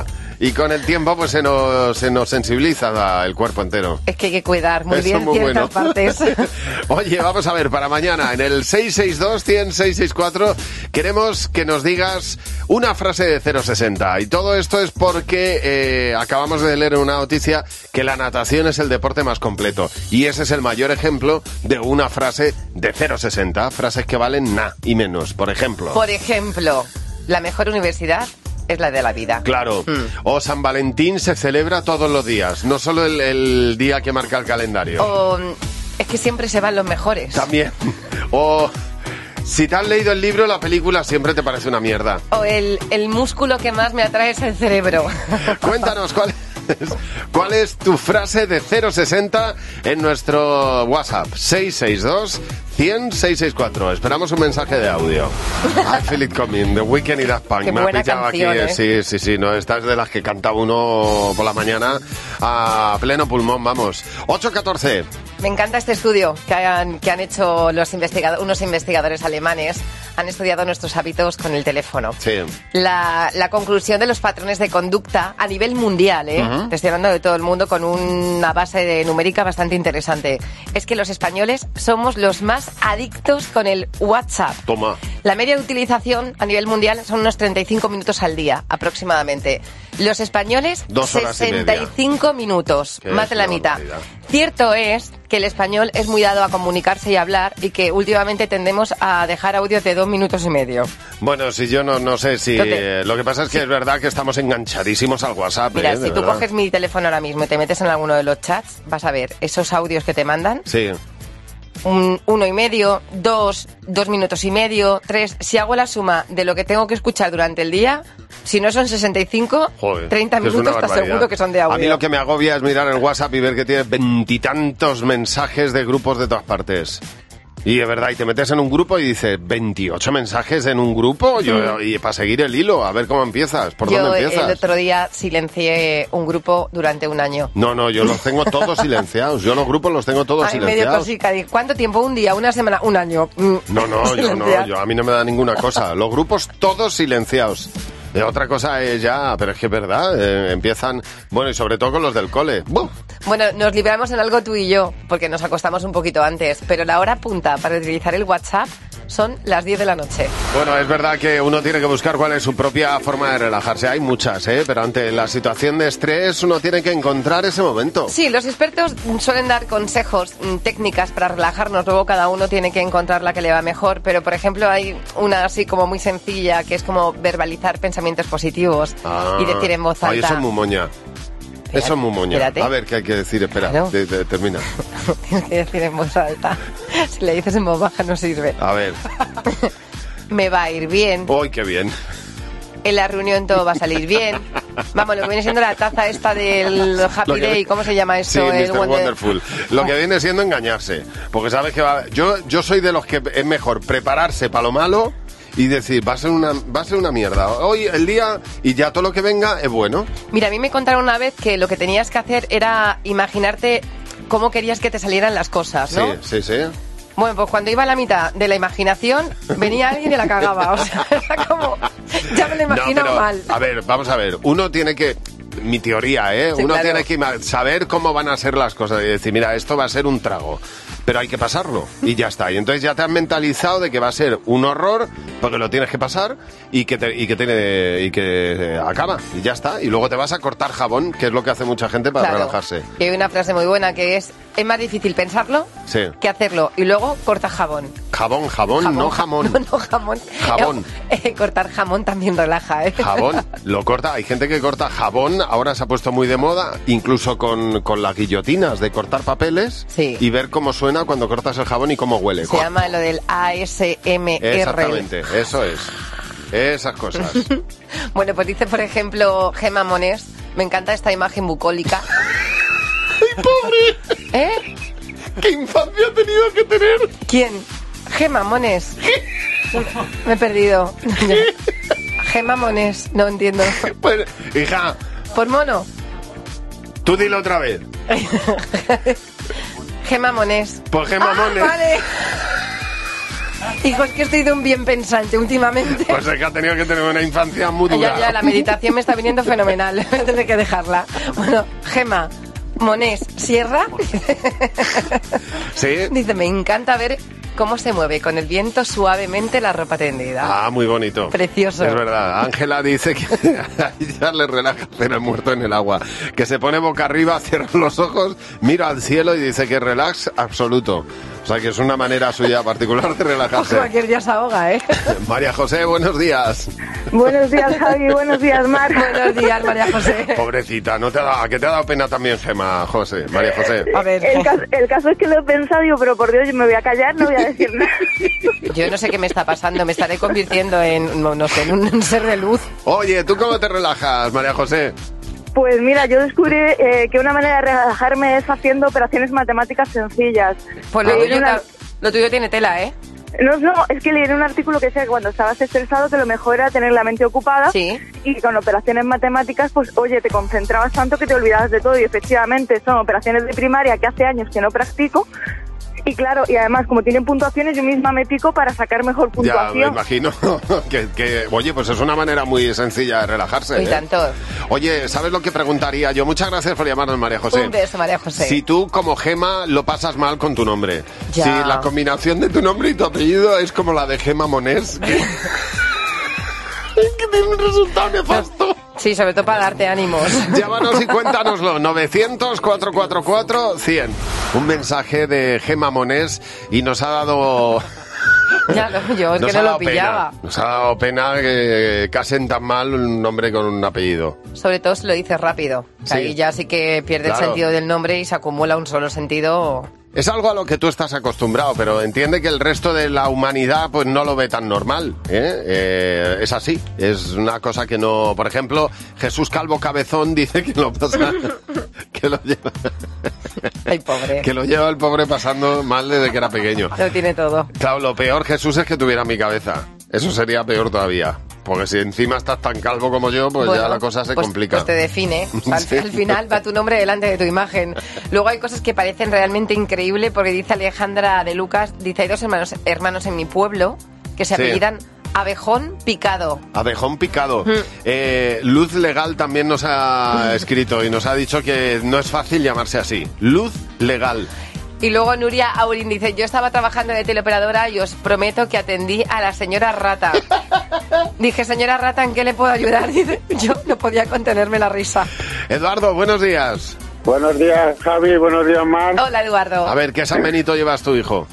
S3: y con el tiempo pues se nos sensibiliza el cuerpo entero.
S4: Es que hay que cuidar muy
S3: Eso
S4: bien
S3: muy
S4: ciertas partes.
S3: Oye, vamos a ver, para mañana, en el 662-100-664, queremos que nos digas una frase de 060. Y todo esto es porque acabamos de leer en una noticia que la natación es el deporte más completo. Y ese es el mayor ejemplo de una frase de 060. Frases que valen nada y menos. Por ejemplo,
S4: la mejor universidad es la de la vida.
S3: Claro. O San Valentín se celebra todos los días, no solo el día que marca el calendario.
S4: O es que siempre se van los mejores.
S3: También. O si te has leído el libro, la película siempre te parece una mierda.
S4: O el músculo que más me atrae es el cerebro.
S3: Cuéntanos cuál es tu frase de 060 en nuestro WhatsApp 662-100-664. Esperamos un mensaje de audio. I Feel It Coming, The Weeknd y Daft Punk.
S4: Qué
S3: me
S4: buena
S3: ha pillado
S4: canción,
S3: aquí. Sí, no, esta es de las que canta uno por la mañana a pleno pulmón, vamos. 8:14.
S4: Me encanta este estudio que han hecho unos investigadores alemanes. Han estudiado nuestros hábitos con el teléfono.
S3: Sí.
S4: La conclusión de los patrones de conducta a nivel mundial, te estoy hablando de todo el mundo con una base numérica bastante interesante, es que los españoles somos los más adictos con el WhatsApp.
S3: Toma.
S4: La media de utilización a nivel mundial son unos 35 minutos al día, aproximadamente. Los españoles,
S3: 2 horas
S4: 65 minutos, más de la mitad.
S3: Barbaridad.
S4: Cierto es que el español es muy dado a comunicarse y hablar y que últimamente tendemos a dejar audios de 2 minutos y medio.
S3: Bueno, si yo no sé si... lo que pasa es que es verdad que estamos enganchadísimos al WhatsApp.
S4: Mira, si tú
S3: verdad.
S4: coges mi teléfono ahora mismo y te metes en alguno de los chats, vas a ver esos audios que te mandan.
S3: Sí.
S4: 1,5, 2 minutos y medio, 3. Si hago la suma de lo que tengo que escuchar durante el día, si no son 65,
S3: Joder,
S4: 30 minutos estás seguro que son de audio.
S3: A mí lo que me agobia es mirar el WhatsApp y ver que tienes 20 y tantos mensajes de grupos de todas partes. Y de verdad, y te metes en un grupo y dices, 28 mensajes en un grupo, y para seguir el hilo, a ver cómo empiezas, por dónde empiezas.
S4: El otro día silencié un grupo durante un año.
S3: No, yo los tengo todos silenciados. Yo los grupos los tengo todos silenciados.
S4: Medio cosica. ¿Cuánto tiempo? ¿Un día? ¿Una semana? ¿Un año?
S3: Yo a mí no me da ninguna cosa. Los grupos todos silenciados. Otra cosa es ya, pero es que es verdad, empiezan, bueno, y sobre todo con los del cole. ¡Buf!
S4: Bueno, nos libramos en algo tú y yo, porque nos acostamos un poquito antes, pero la hora punta para utilizar el WhatsApp son las 10 de la noche.
S3: Bueno, es verdad que uno tiene que buscar cuál es su propia forma de relajarse. Hay muchas, pero ante la situación de estrés uno tiene que encontrar ese momento.
S4: Sí, los expertos suelen dar consejos, técnicas para relajarnos, luego cada uno tiene que encontrar la que le va mejor, pero por ejemplo hay una así como muy sencilla, que es como verbalizar pensamientos positivos y decir en voz alta.
S3: Ay, eso es muy moña. Eso es muy moña.
S4: Espérate.
S3: A ver, ¿qué hay que decir? Espera,
S4: Claro.
S3: termina.
S4: Tienes que decir en voz alta. Si le dices en voz baja no sirve.
S3: A ver.
S4: Me va a ir bien.
S3: ¡Uy, qué bien!
S4: En la reunión todo va a salir bien. Vamos, lo que viene siendo la taza esta del Happy Day, ¿cómo se llama esto?
S3: Sí,
S4: El
S3: Mr. Wonderful. Lo que viene siendo engañarse. Porque sabes que yo soy de los que es mejor prepararse para lo malo y decir, va a ser una mierda. Hoy, el día, y ya todo lo que venga es bueno.
S4: Mira, a mí me contaron una vez que lo que tenías que hacer era imaginarte cómo querías que te salieran las cosas, ¿no?
S3: Sí.
S4: Bueno, pues cuando iba a la mitad de la imaginación, venía alguien y la cagaba. O sea, era como... Ya me lo imagino mal.
S3: A ver, vamos a ver. Uno tiene que... Mi teoría,
S4: Sí,
S3: uno
S4: claro.
S3: tiene que saber cómo van a ser las cosas y decir, mira, esto va a ser un trago, pero hay que pasarlo y ya está. Y entonces ya te has mentalizado de que va a ser un horror porque lo tienes que pasar y que acaba y ya está. Y luego te vas a cortar jabón, que es lo que hace mucha gente para
S4: Claro.
S3: relajarse.
S4: Y hay una frase muy buena que es más difícil pensarlo
S3: Sí.
S4: que hacerlo. Y luego corta jabón.
S3: Jabón, no jamón.
S4: No, jamón.
S3: Jabón.
S4: Cortar jamón también relaja, ¿eh?
S3: Jabón, lo corta. Hay gente que corta jabón, ahora se ha puesto muy de moda, incluso con las guillotinas de cortar papeles y ver cómo suena cuando cortas el jabón y cómo huele.
S4: Se llama lo del ASMR.
S3: Exactamente, eso es. Esas cosas.
S4: Bueno, pues dice, por ejemplo, Gemma Monés, me encanta esta imagen bucólica.
S3: ¡Ay, pobre!
S4: ¿Eh?
S3: ¿Qué infancia ha tenido que tener?
S4: ¿Quién? Gemma Monés. Me he perdido. Gemma Monés, no entiendo.
S3: Pues, hija.
S4: ¿Por mono?
S3: Tú dilo otra vez.
S4: Gemma Monés.
S3: Por Gemma Monés.
S4: Vale. Hijo, es que estoy de un bien pensante últimamente.
S3: Pues es que ha tenido que tener una infancia muy dura.
S4: Ya, la meditación me está viniendo fenomenal. Tendré que dejarla. Bueno, Gema Monés Sierra.
S3: Sí.
S4: Dice, me encanta ver cómo se mueve con el viento suavemente la ropa tendida.
S3: Ah, muy bonito.
S4: Precioso.
S3: Es verdad. Ángela dice que a ella le relaja hacer el muerto en el agua. Que se pone boca arriba, cierra los ojos, mira al cielo y dice que relax absoluto. O sea, que es una manera suya particular de relajarse.
S4: Cualquier día se ahoga, ¿eh?
S3: María José, buenos días.
S21: Buenos días, Javi. Buenos días, Mar.
S4: Buenos días, María José.
S3: Pobrecita, ¿no te ha dado, ¿a qué te ha dado pena también, Gema, José? María José.
S4: A ver.
S21: El caso es que lo he pensado, digo, pero por Dios, yo me voy a callar, no voy a decir nada.
S4: Yo no sé qué me está pasando, me estaré convirtiendo en, no sé, en un ser de luz.
S3: Oye, ¿tú cómo te relajas, María José?
S21: Pues mira, yo descubrí que una manera de relajarme es haciendo operaciones matemáticas sencillas.
S4: Pues lo tuyo tiene tela, ¿eh?
S21: No, es que leí en un artículo que decía que cuando estabas estresado que lo mejor era tener la mente ocupada.
S4: Sí.
S21: Y con operaciones matemáticas, pues oye, te concentrabas tanto que te olvidabas de todo. Y efectivamente son operaciones de primaria que hace años que no practico. Y claro, y además como tienen puntuaciones, yo misma me pico para sacar mejor puntuación.
S3: Ya, me imagino que oye, pues es una manera muy sencilla de relajarse.
S4: Y tanto.
S3: Oye, ¿sabes lo que preguntaría yo? Muchas gracias por llamarnos, María José.
S4: Un beso, María José.
S3: Si tú, como Gema, lo pasas mal con tu nombre.
S4: Ya.
S3: Si la combinación de tu nombre y tu apellido es como la de Gema Monés, que tiene un resultado nefasto.
S4: Sí, sobre todo para darte ánimos.
S3: Llámanos y cuéntanoslo. 900-444-100. Un mensaje de Gema Monés y nos ha dado...
S4: Ya, yo es que no lo pillaba.
S3: Nos ha dado pena que casen tan mal un nombre con un apellido.
S4: Sobre todo si lo dices rápido.
S3: Sí.
S4: Ahí ya sí que pierde el sentido del nombre y se acumula un solo sentido.
S3: Es algo a lo que tú estás acostumbrado, pero entiende que el resto de la humanidad pues no lo ve tan normal, ¿eh? Es así, es una cosa que no... Por ejemplo, Jesús Calvo Cabezón dice que lo pasa... que lo lleva...
S4: Ay, pobre.
S3: Que lo lleva el pobre pasando mal desde que era pequeño.
S4: Lo tiene todo.
S3: Claro, lo peor, Jesús, es que tuviera mi cabeza. Eso sería peor todavía. Porque si encima estás tan calvo como yo, pues bueno, ya la cosa se complica.
S4: Pues te define. O sea,
S3: Sí.
S4: al final va tu nombre delante de tu imagen. Luego hay cosas que parecen realmente increíbles, porque dice Alejandra de Lucas, dice, hay dos hermanos en mi pueblo que se
S3: Sí.
S4: apellidan Abejón Picado.
S3: Abejón Picado. Luz Legal también nos ha escrito y nos ha dicho que no es fácil llamarse así. Luz Legal.
S4: Y luego Nuria Aurín dice, yo estaba trabajando de teleoperadora y os prometo que atendí a la señora Rata. Dije, señora Rata, ¿en qué le puedo ayudar? Dice, yo no podía contenerme la risa.
S3: Eduardo, buenos días.
S22: Buenos días, Javi, buenos días, Mar.
S4: Hola, Eduardo.
S3: A ver, ¿qué San Benito llevas tu hijo?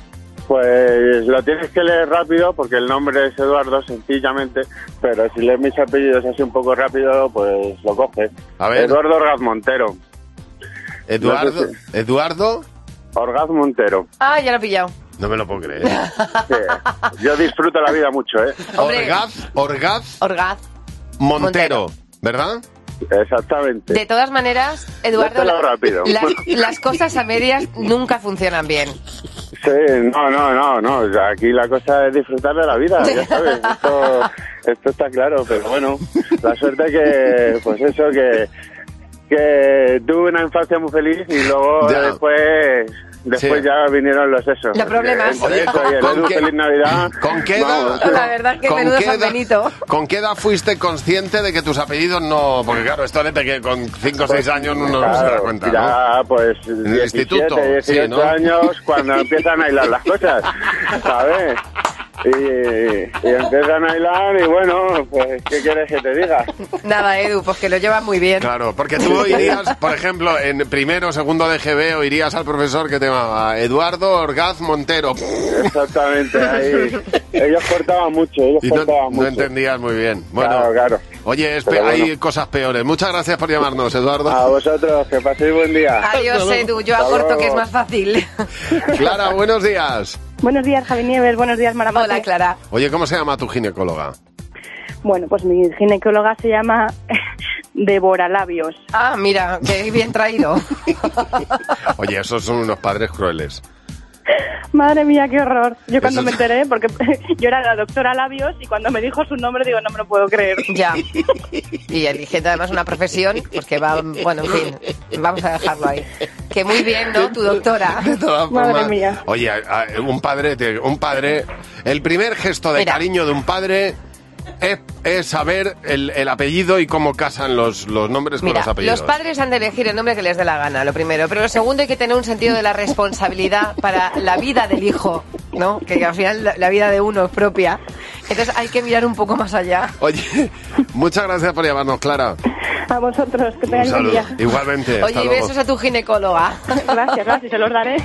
S22: Pues lo tienes que leer rápido porque el nombre es Eduardo, sencillamente, pero si lees mis apellidos así un poco rápido, pues lo coges.
S3: A ver.
S22: Eduardo Orgaz Montero.
S3: Eduardo,
S22: No sé si-
S3: Eduardo
S22: Orgaz Montero.
S4: Ah, ya lo he pillado.
S3: No me lo puedo creer.
S22: Sí. Yo disfruto la vida mucho, ¿eh?
S4: Hombre.
S3: Orgaz Montero, ¿verdad?
S22: Exactamente.
S4: De todas maneras, Eduardo,
S22: Léetelo rápido.
S4: las cosas a medias nunca funcionan bien.
S22: Sí, no. Aquí la cosa es disfrutar de la vida, ya sabes. Esto está claro, pero bueno, la suerte que, pues eso, que tuve una infancia muy feliz y luego
S3: Ya.
S22: después
S3: Sí.
S22: ya vinieron los esos.
S4: Los problemas.
S22: Entre eso y el
S3: ¿Con
S22: Edu,
S3: qué-
S22: Feliz Navidad.
S3: ¿Con qué
S22: vamos,
S3: edad?
S4: La verdad es que
S3: ¿Con
S4: menudo
S3: qué
S4: San
S3: edad-
S4: Benito.
S3: ¿Con qué edad fuiste consciente de que tus apellidos no...? Porque claro, esto de que con 5 o 6 años uno no se da
S22: Claro,
S3: cuenta, ¿no?
S22: ya, pues,
S3: el
S22: 17,
S3: instituto,
S22: 18
S3: sí, ¿no?
S22: años, cuando empiezan a hilar las cosas, ¿sabes? Y empiezan a hilar y bueno, pues, ¿qué quieres que te diga?
S4: Nada, Edu, pues que lo llevas muy bien.
S3: Claro, porque tú irías, por ejemplo, en primero o segundo de GB, o irías al profesor que te llamaba Eduardo Orgaz Montero.
S22: Exactamente, ahí ellos cortaban mucho,
S3: Y no entendías muy bien. Bueno,
S22: Claro.
S3: oye,
S22: Pero
S3: hay
S22: bueno.
S3: cosas peores. Muchas gracias por llamarnos, Eduardo.
S22: A vosotros, que paséis buen día.
S4: Adiós, Edu, yo
S22: Hasta
S4: acorto
S22: luego.
S4: que es más fácil.
S3: Clara, buenos días.
S21: Buenos días, Javi Nieves. Buenos días, Maramate.
S4: Hola, Clara.
S3: Oye, ¿cómo se llama tu ginecóloga?
S21: Bueno, pues mi ginecóloga se llama Débora Labios.
S4: Ah, mira, qué bien traído.
S3: Oye, esos son unos padres crueles.
S9: Madre mía, qué horror. Yo cuando me enteré, porque yo era la doctora Labios y cuando me dijo su nombre digo, no me lo puedo creer.
S4: Ya. Y eligiendo además una profesión, porque va, bueno, en fin, vamos a dejarlo ahí. Que muy bien, ¿no? Tu doctora.
S3: De todas
S9: Madre
S3: formas,
S9: mía.
S3: Oye, un padre, el primer gesto de cariño de un padre es saber el apellido y cómo casan los nombres con los apellidos.
S4: Los padres han de elegir el nombre que les dé la gana, lo primero. Pero lo segundo, hay que tener un sentido de la responsabilidad para la vida del hijo, ¿no? Que al final la vida de uno es propia. Entonces hay que mirar un poco más allá.
S3: Oye, muchas gracias por llamarnos, Clara.
S9: A vosotros, que tengáis
S3: Un
S9: buen día.
S3: saludo. Igualmente.
S4: Oye, y besos a tu ginecóloga.
S9: Gracias, se los daré.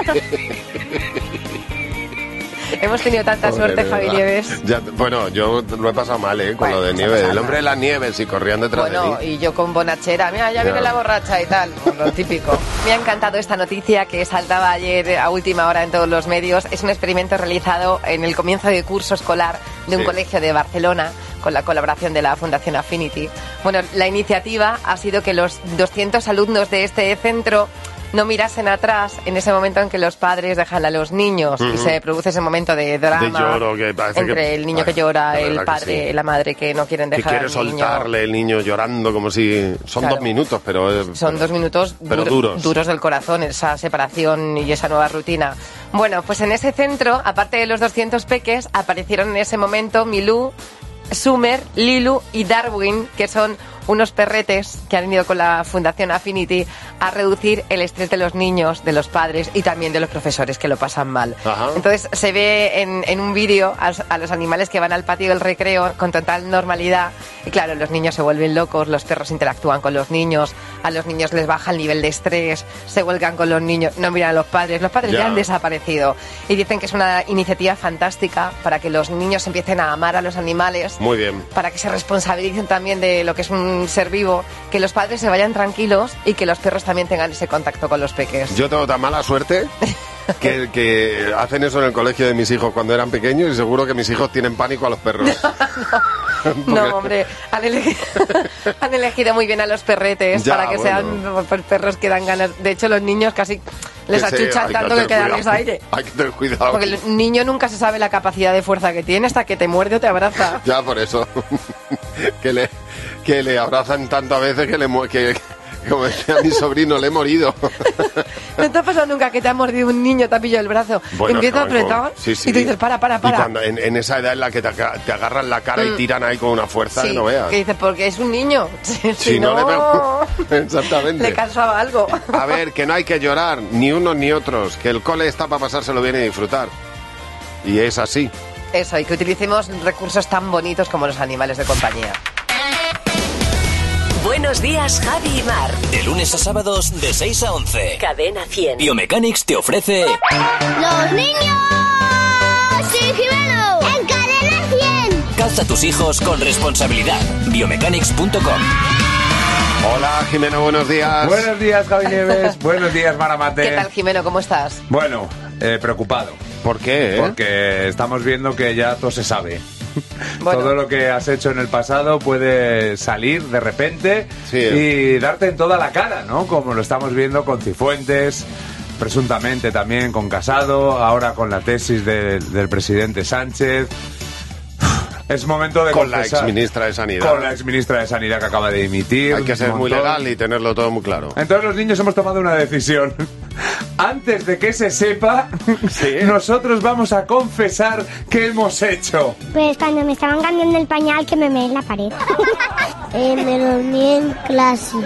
S4: Hemos tenido tanta suerte, Javi Nieves.
S3: Ya, bueno, yo lo he pasado mal, con lo de nieve. El hombre de las nieves y corrían detrás de mí.
S4: Bueno, y yo con bonachera. Mira, ya viene la borracha y tal. Lo típico. Me ha encantado esta noticia que saltaba ayer a última hora en todos los medios. Es un experimento realizado en el comienzo de curso escolar de un colegio de Barcelona con la colaboración de la Fundación Affinity. Bueno, la iniciativa ha sido que los 200 alumnos de este centro no mirasen atrás en ese momento en que los padres dejan a los niños y se produce ese momento de drama
S3: de lloro, que parece
S4: entre el niño que llora, el padre, la madre que no quieren dejar
S3: que quiere
S4: al niño.
S3: soltarle el niño llorando como si... Son 2 minutos, pero...
S4: Son 2 minutos
S3: pero
S4: duros del corazón, esa separación y esa nueva rutina. Bueno, pues en ese centro, aparte de los 200 peques, aparecieron en ese momento Milú, Summer, Lilu y Darwin, que son unos perretes que han ido con la Fundación Affinity a reducir el estrés de los niños, de los padres y también de los profesores que lo pasan mal.
S3: Ajá.
S4: Entonces se ve en un vídeo a los animales que van al patio del recreo con total normalidad y claro, los niños se vuelven locos, los perros interactúan con los niños, a los niños les baja el nivel de estrés, se vuelcan con los niños, no miran a los padres ya han desaparecido y dicen que es una iniciativa fantástica para que los niños empiecen a amar a los animales.
S3: Muy bien.
S4: Para que se responsabilicen también de lo que es un ser vivo, que los padres se vayan tranquilos y que los perros también tengan ese contacto con los peques.
S3: Yo tengo tan mala suerte que hacen eso en el colegio de mis hijos cuando eran pequeños y seguro que mis hijos tienen pánico a los perros.
S4: No, hombre, han elegido muy bien a los perretes para que sean perros que dan ganas. De hecho, los niños casi les achuchan tanto que quedarles aire.
S3: Hay que tener cuidado.
S4: Porque el niño nunca se sabe la capacidad de fuerza que tiene hasta que te muerde o te abraza.
S3: Ya, por eso. que le abrazan tanto a veces que como decía mi sobrino, le he morido.
S4: ¿No te ha pasado nunca que te ha mordido un niño, te ha pillado el brazo, empieza a apretar
S3: sí.
S4: y tú dices, para?
S3: Y cuando en esa edad en la que te agarran la cara y tiran ahí con una fuerza que no veas.
S4: Que dices, porque es un niño. Si
S3: no le pego. Exactamente.
S4: Le cansaba algo.
S3: A ver, que no hay que llorar, ni unos ni otros, que el cole está para pasárselo bien y disfrutar. Y es así.
S4: Eso, y que utilicemos recursos tan bonitos como los animales de compañía.
S2: Buenos días, Javi y Mar. De lunes a sábados, de 6 a 11. Cadena 100. Biomechanics te ofrece...
S5: ¡Los niños! ¡Sí, Jimeno! ¡En Cadena 100!
S2: Calza a tus hijos con responsabilidad. Biomechanics.com.
S3: Hola, Jimeno, buenos días.
S6: Buenos días, Javi Nieves. Buenos días, Maramate.
S4: ¿Qué tal, Jimeno? ¿Cómo estás?
S6: Bueno, preocupado.
S3: ¿Por qué?
S6: Porque estamos viendo que ya todo se sabe.
S4: Bueno.
S6: Todo lo que has hecho en el pasado puede salir de repente y darte en toda la cara, ¿no? Como lo estamos viendo con Cifuentes, presuntamente también con Casado, ahora con la tesis del presidente Sánchez. Es momento de
S3: con
S6: confesar.
S3: La exministra de Sanidad.
S6: Con la exministra de Sanidad que acaba de dimitir.
S3: Hay que ser muy legal y tenerlo todo muy claro.
S6: Entonces los niños hemos tomado una decisión. Antes de que se sepa, nosotros vamos a confesar qué hemos hecho.
S5: Pues cuando me estaban cambiando el pañal que me meé en la pared. Me dormí en clase.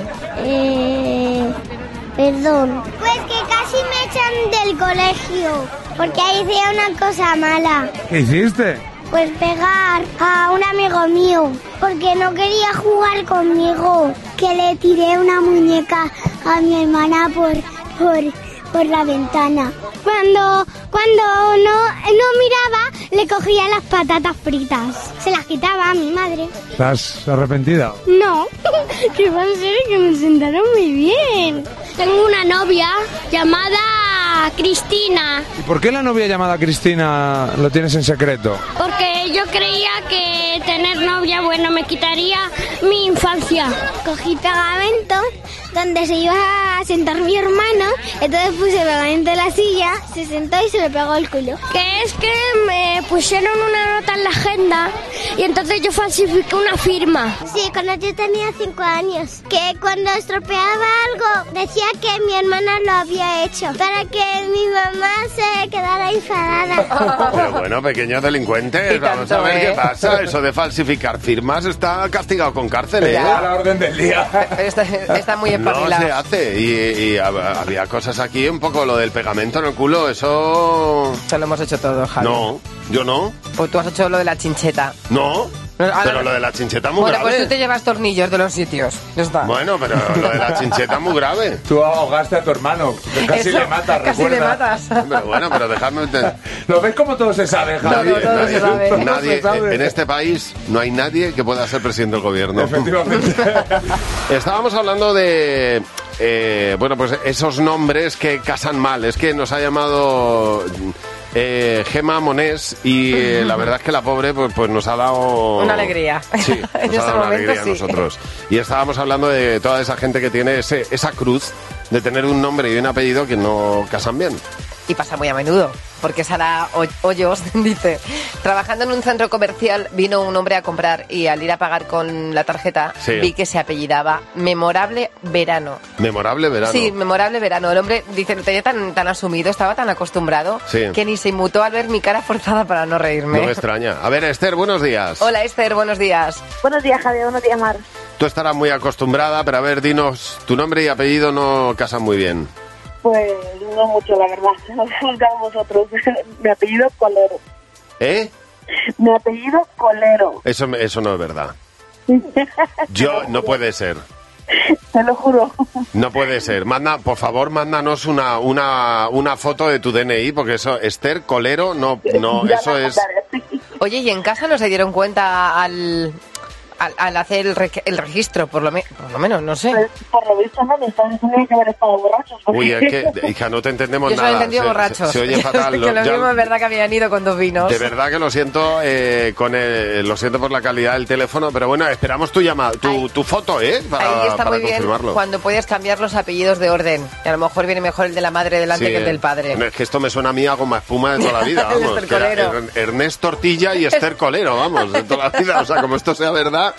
S5: Perdón. Pues que casi me echan del colegio porque ahí hice una cosa mala.
S6: ¿Qué hiciste?
S5: Pues pegar a un amigo mío, porque no quería jugar conmigo, que le tiré una muñeca a mi hermana por la ventana. Cuando no miraba, le cogía las patatas fritas. Se las quitaba a mi madre.
S6: ¿Estás arrepentida?
S5: No, que va a ser que me sentaron muy bien. Tengo una novia llamada Cristina.
S6: ¿Y por qué la novia llamada Cristina lo tienes en secreto?
S5: Porque porque yo creía que tener novia, bueno, me quitaría mi infancia. Cogí pegamento donde se iba a sentar mi hermano, entonces puse pegamento en la silla, se sentó y se le pegó el culo. Que es que me pusieron una nota en la agenda y entonces yo falsifiqué una firma. Sí, cuando yo tenía 5 años, que cuando estropeaba algo decía que mi hermana lo había hecho para que mi mamá se quedara enfadada.
S3: Pero bueno, pequeños delincuentes, vamos a ver qué pasa. Eso de falsificar firmas está castigado con cárcel, ¿eh?
S6: Ya, a la orden del día.
S4: Está muy
S3: no
S4: espabilado.
S3: se hace. Y había cosas aquí, un poco lo del pegamento en el culo, eso...
S4: Se lo hemos hecho todo, Javi.
S3: No, yo no.
S4: Pues tú has hecho lo de la chincheta.
S3: No. Pero lo de la chincheta es muy grave.
S4: Pues tú te llevas tornillos de los sitios. Ya está.
S3: Bueno, pero lo de la chincheta es muy grave.
S6: Tú ahogaste a tu hermano. Casi le matas,
S4: casi
S6: recuerda.
S4: le matas.
S3: Pero bueno, pero dejadme...
S6: ¿Lo ves como todo se sabe, Javi?
S4: Todo se sabe.
S3: Nadie, en este país no hay nadie que pueda ser presidente del gobierno.
S6: Efectivamente.
S3: Estábamos hablando de... bueno, pues esos nombres que casan mal. Es que nos ha llamado... Gema Monés y la verdad es que la pobre pues nos ha dado
S4: una alegría.
S3: Sí,
S4: en
S3: nos ha dado una alegría
S4: sí.
S3: a nosotros. Y estábamos hablando de toda esa gente que tiene esa cruz de tener un nombre y un apellido que no casan bien.
S4: Y pasa muy a menudo, porque Sara Hoyos dice: trabajando en un centro comercial vino un hombre a comprar y al ir a pagar con la tarjeta vi que se apellidaba Memorable Verano.
S3: ¿Memorable Verano?
S4: Sí, Memorable Verano. El hombre dice, lo tenía tan asumido, estaba tan acostumbrado que ni se inmutó al ver mi cara forzada para no reírme.
S3: No me extraña. A ver, Esther, buenos días.
S4: Hola, Esther, buenos días.
S21: Buenos días, Javier, buenos días, Mar.
S3: Tú estarás muy acostumbrada, pero a ver, dinos, tu nombre y apellido no casan muy bien.
S21: Pues no mucho, la verdad. No juzgamos vosotros. Mi apellido es Colero.
S3: ¿Eh?
S21: Mi apellido Colero.
S3: Eso no es verdad. Yo, no puede ser.
S21: Te lo juro.
S3: No puede ser. Por favor, mándanos una foto de tu DNI, porque eso, Esther Colero, no, eso es...
S4: Oye, ¿y en casa no se dieron cuenta al hacer el registro, por lo menos, no sé?
S21: Pues, por lo visto no, me están diciendo que haber estado borrachos.
S3: Uy, es que, hija, no te entendemos nada.
S4: Yo solo he entendido borrachos.
S3: Se oye fatal.
S4: Que lo mismo es verdad que habían ido con 2 vinos.
S3: De verdad que lo siento, lo siento por la calidad del teléfono, pero bueno, esperamos tu llamada, tu foto,
S4: ahí está
S3: para
S4: muy bien
S3: confirmarlo.
S4: Cuando puedes cambiar los apellidos de orden. Y a lo mejor viene mejor el de la madre delante que el del padre.
S3: Es que esto me suena a mí a goma espuma de toda la vida, vamos.
S4: Esther Colero.
S3: Ernest Tortilla y Esther Colero, vamos, de toda la vida. O sea, como esto sea verdad...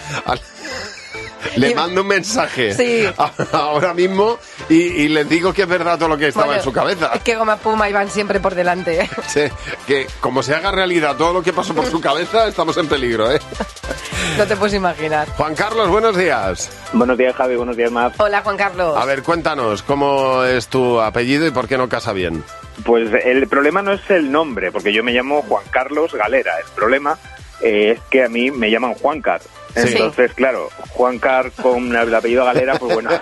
S3: Le mando un mensaje ahora mismo y les digo que es verdad todo lo que estaba en su cabeza.
S4: Es que goma espuma y van siempre por delante.
S3: Sí, que como se haga realidad todo lo que pasó por su cabeza, estamos en peligro, ¿eh?
S4: No te puedes imaginar.
S3: Juan Carlos, buenos días.
S7: Buenos días, Javi, buenos días, Mar.
S4: Hola, Juan Carlos.
S3: A ver, cuéntanos, ¿cómo es tu apellido y por qué no casa bien?
S7: Pues el problema no es el nombre, porque yo me llamo Juan Carlos Galera. El problema es que a mí me llaman Juancar. Entonces, claro, Juancar con el apellido Galera, pues bueno.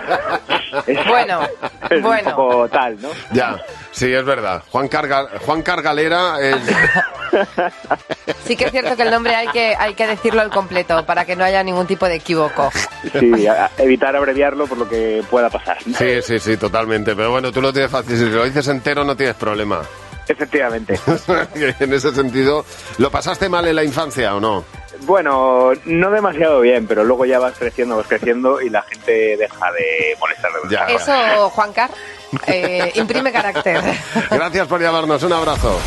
S7: Es un poco tal, ¿no?
S3: Ya, sí, es verdad. Juancar Galera es...
S4: Sí que es cierto que el nombre hay que decirlo al completo para que no haya ningún tipo de equívoco.
S7: Sí, evitar abreviarlo por lo que pueda pasar.
S3: Sí, totalmente. Pero bueno, tú lo tienes fácil. Si lo dices entero no tienes problema.
S7: Efectivamente.
S3: En ese sentido, ¿lo pasaste mal en la infancia o no?
S7: Bueno, no demasiado bien, pero luego ya vas creciendo y la gente deja de molestar de verdad.
S4: Eso, Juancar, imprime carácter.
S3: Gracias por llamarnos, un abrazo.